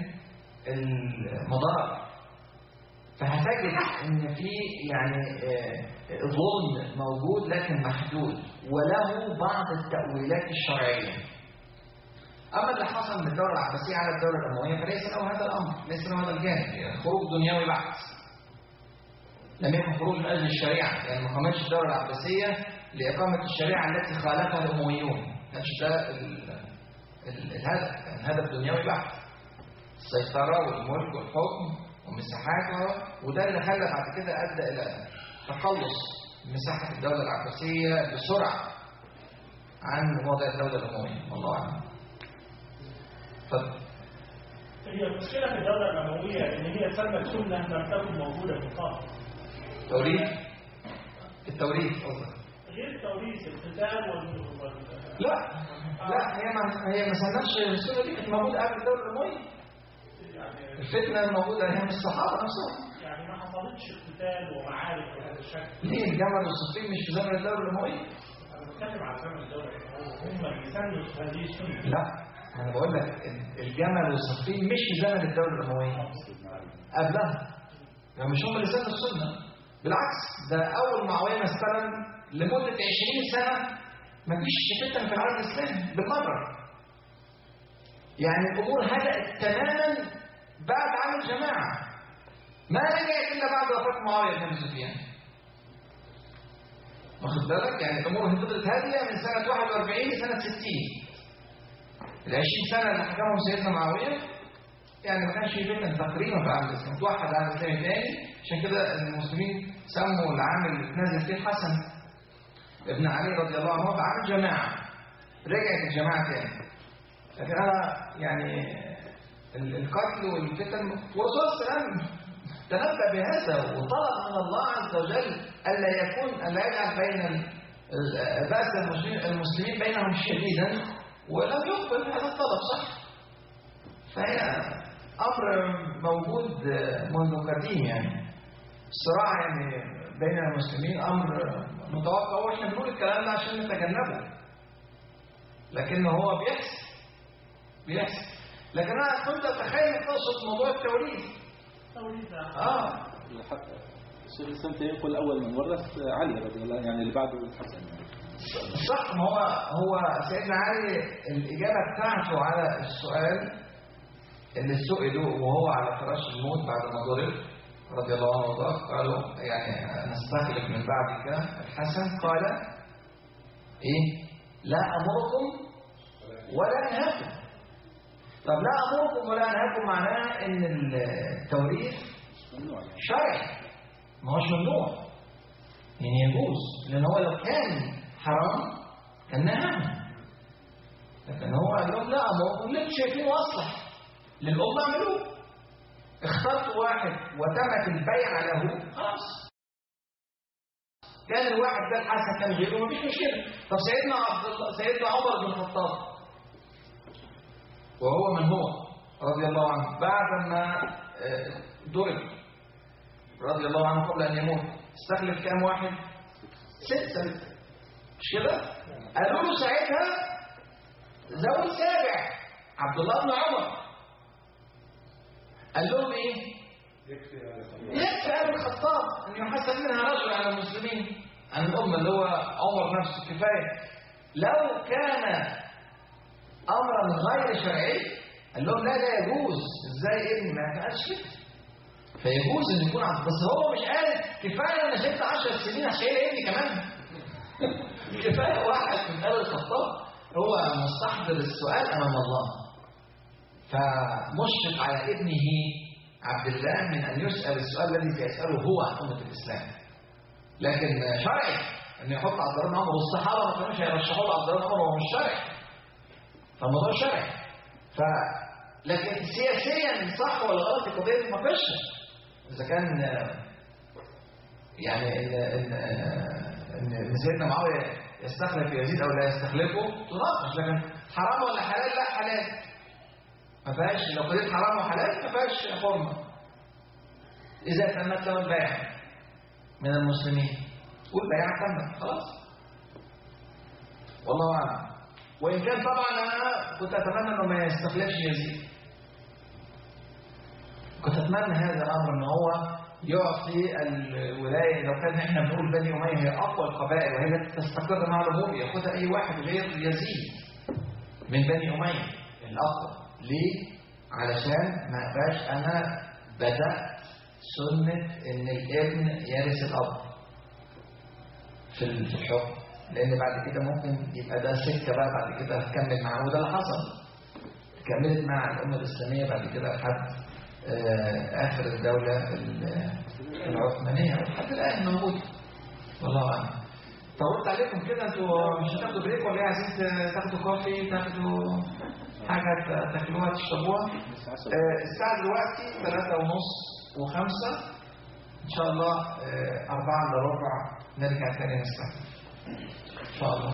المضار. فهتجد ان في يعني ظلم موجود لكن محدود وله بعض التأويلات الشرعية. أما اللي حصل من الدولة العباسية على الدولة الأموية فليس له هذا الأمر، ليس له هذا الجانب. يعني خروج دنيوي بحت، لم يكن خروج من أجل الشريعة. يعني ما قامتش الدولة العباسية لإقامة الشريعة التي خالفها الأمويون، كانش ده الهدف. كان هدف دنيوي بحت، السيطرة والملك والحكم ومساحاتها، وده اللي خلى بعد كده أدى إلى تقلص مساحة الدولة العباسية بسرعة عن وضع الدولة الأموية. والله أعلم. اتفضل. هي المشكلة في الدولة الأموية إن هي سمت سنة لم تكن موجودة في القاهرة. توريث التوريث قصدك؟ غير التوريث، القتال وال لا لا هي ما هي ما سنتش السنة دي، كانت موجودة قبل الدولة الأموية. يعني الفتنة الموجودة هي من الصحابة نفسهم. يعني ما حصلتش قتال ومعارك بهذا الشكل. ليه الجمل والصفين مش في زمن الدولة الأموية؟ أنا بتكلم على زمن الدولة الأموية، هم اللي سنوا هذه السنة. لا أنا بقول لك الجمل والصفين مش في زمن الدولة الأموية، قبلها. يعني مش هم اللي سنوا السنة، بالعكس ده أول معاوية مثلا لمدة عشرين سنة ما فيش فتن في العالم الإسلامي بالمرة. يعني الأمور هدأت تماما بعد عام الجماعة، ما رجعت إلا بعد وفاة معاوية بن أبي سفيان. واخد بالك؟ يعني الأمور فضلت هادية من سنة واحد وأربعين لسنة ستين. العشرين سنة اللي حكمهم سيدنا معاوية يعني ما كانش فتن تقريبا في العالم الإسلامي، توحد العالم الإسلامي تاني. عشان كده المسلمين سموا العام اللي نزل فيه الحسن ابن علي رضي الله عنه بعام الجماعة. رجعت الجماعة تاني. لكن أنا يعني القتل والفتن، والرسول صلى الله عليه وسلم تنبأ بهذا وطلب من الله عز وجل ألا يكون ألا يجعل بين بأس المسلمين بينهم شديدا، ولم يقبل هذا الطلب. صح؟ فهي أمر موجود منذ قديم. يعني الصراع يعني بين المسلمين أمر متوقع، وإحنا بنقول الكلام ده عشان نتجنبه، لكنه هو بيحصل بيحصل. لكن أنا كنت أتخيل تقصد موضوع التوريث. التوريث آه الشيخ الإسلام يقول أول من ورث علي رضي الله عنه، يعني اللي بعده الحسن. صح. ما هو هو سيدنا علي الإجابة بتاعته على السؤال اللي سئلوا وهو على فراش الموت بعد ما ضرب رضي الله عنه وارضاه، قالوا يعني نستخلف من بعدك الحسن، قال ايه؟ لا امركم ولا انهاكم. طب لا امركم ولا انهاكم معناها ان التوريث شرعي، ما هوش ممنوع، يعني يجوز، لان هو لو كان حرام كان نهاهم، لكن هو قال لهم لا امركم اللي انتم شايفينه اصلح للامه اعملوه. اخترت واحد وتمت البيعه له، خلاص. كان الواحد ده الحسن كان غيره مفيش مشكله. طب سيدنا عبد الله سيدنا عمر بن الخطاب وهو من هو رضي الله عنه بعد ما ضرب رضي الله عنه قبل ان يموت استخلف كام واحد؟ ستة، مش كده؟ قالوا له ساعتها زوج سابع عبد الله بن عمر، قال لهم ايه؟ يكفي آل الخطاب ان يحسن منها رجل على المسلمين عن الامه اللي هو عمر نفسه، كفايه. لو كان امرا غير شرعي قال لهم لا لا يجوز، ازاي ابني ما كانش كده؟ فيجوز ان يكون عبد، بس هو مش قال كفايه انا شفت عشر سنين هشيل ابني كمان. كفايه واحد من آل الخطاب هو مستحضر السؤال امام الله، فمشفق على ابنه عبد الله من ان يسال السؤال الذي سيساله هو عن امه الاسلام. لكن شرعي ان يحط عبد الله بن عمر، والصحابه ما كانوش هيرشحوا له عبد الله بن عمر وهو مش شرعي، فالموضوع شرعي. ف لكن سياسيا صح ولا غلط القضيه دي ما فيش، اذا كان يعني ان ان ان سيدنا معاويه يستخلف يزيد او لا يستخلفه تناقش، لكن حرام ولا حلال؟ لا حلال، ما فيهاش. لو قضيه حرام وحلال ما فيهاش حرمه اذا تمت له البيعه من المسلمين، والبيعه تمت خلاص، والله اعلم. وان كان طبعا انا كنت اتمنى انه ما يستخلفش يزيد، كنت اتمنى هذا الامر ان هو يعطي الولايه. لو كان احنا بنقول بني اميه هي اقوى القبائل وهي تستقر مع الامور، ياخدها اي واحد غير يزيد من بني اميه الاقوى. ليه؟ علشان ما ابقاش انا بدات سنه ان الابن يرث الاب في الحكم، لان بعد كده ممكن يبقى ده سكه بقى بعد كده هتكمل معاه، وده اللي حصل. كملت مع الامه الاسلاميه بعد كده لحد آخر الدولة العثمانية لحد الآن موجود، والله أعلم. طولت عليكم كده، انتوا مش هتاخدوا بريك ولا ايه؟ عايزين تاخدوا كوفي، تاخدوا حاجة تاكلوها تشربوها؟ الساعة دلوقتي ثلاثة ونص وخمسة، إن شاء الله أربعة إلا ربع نرجع تاني نستعمل إن شاء الله.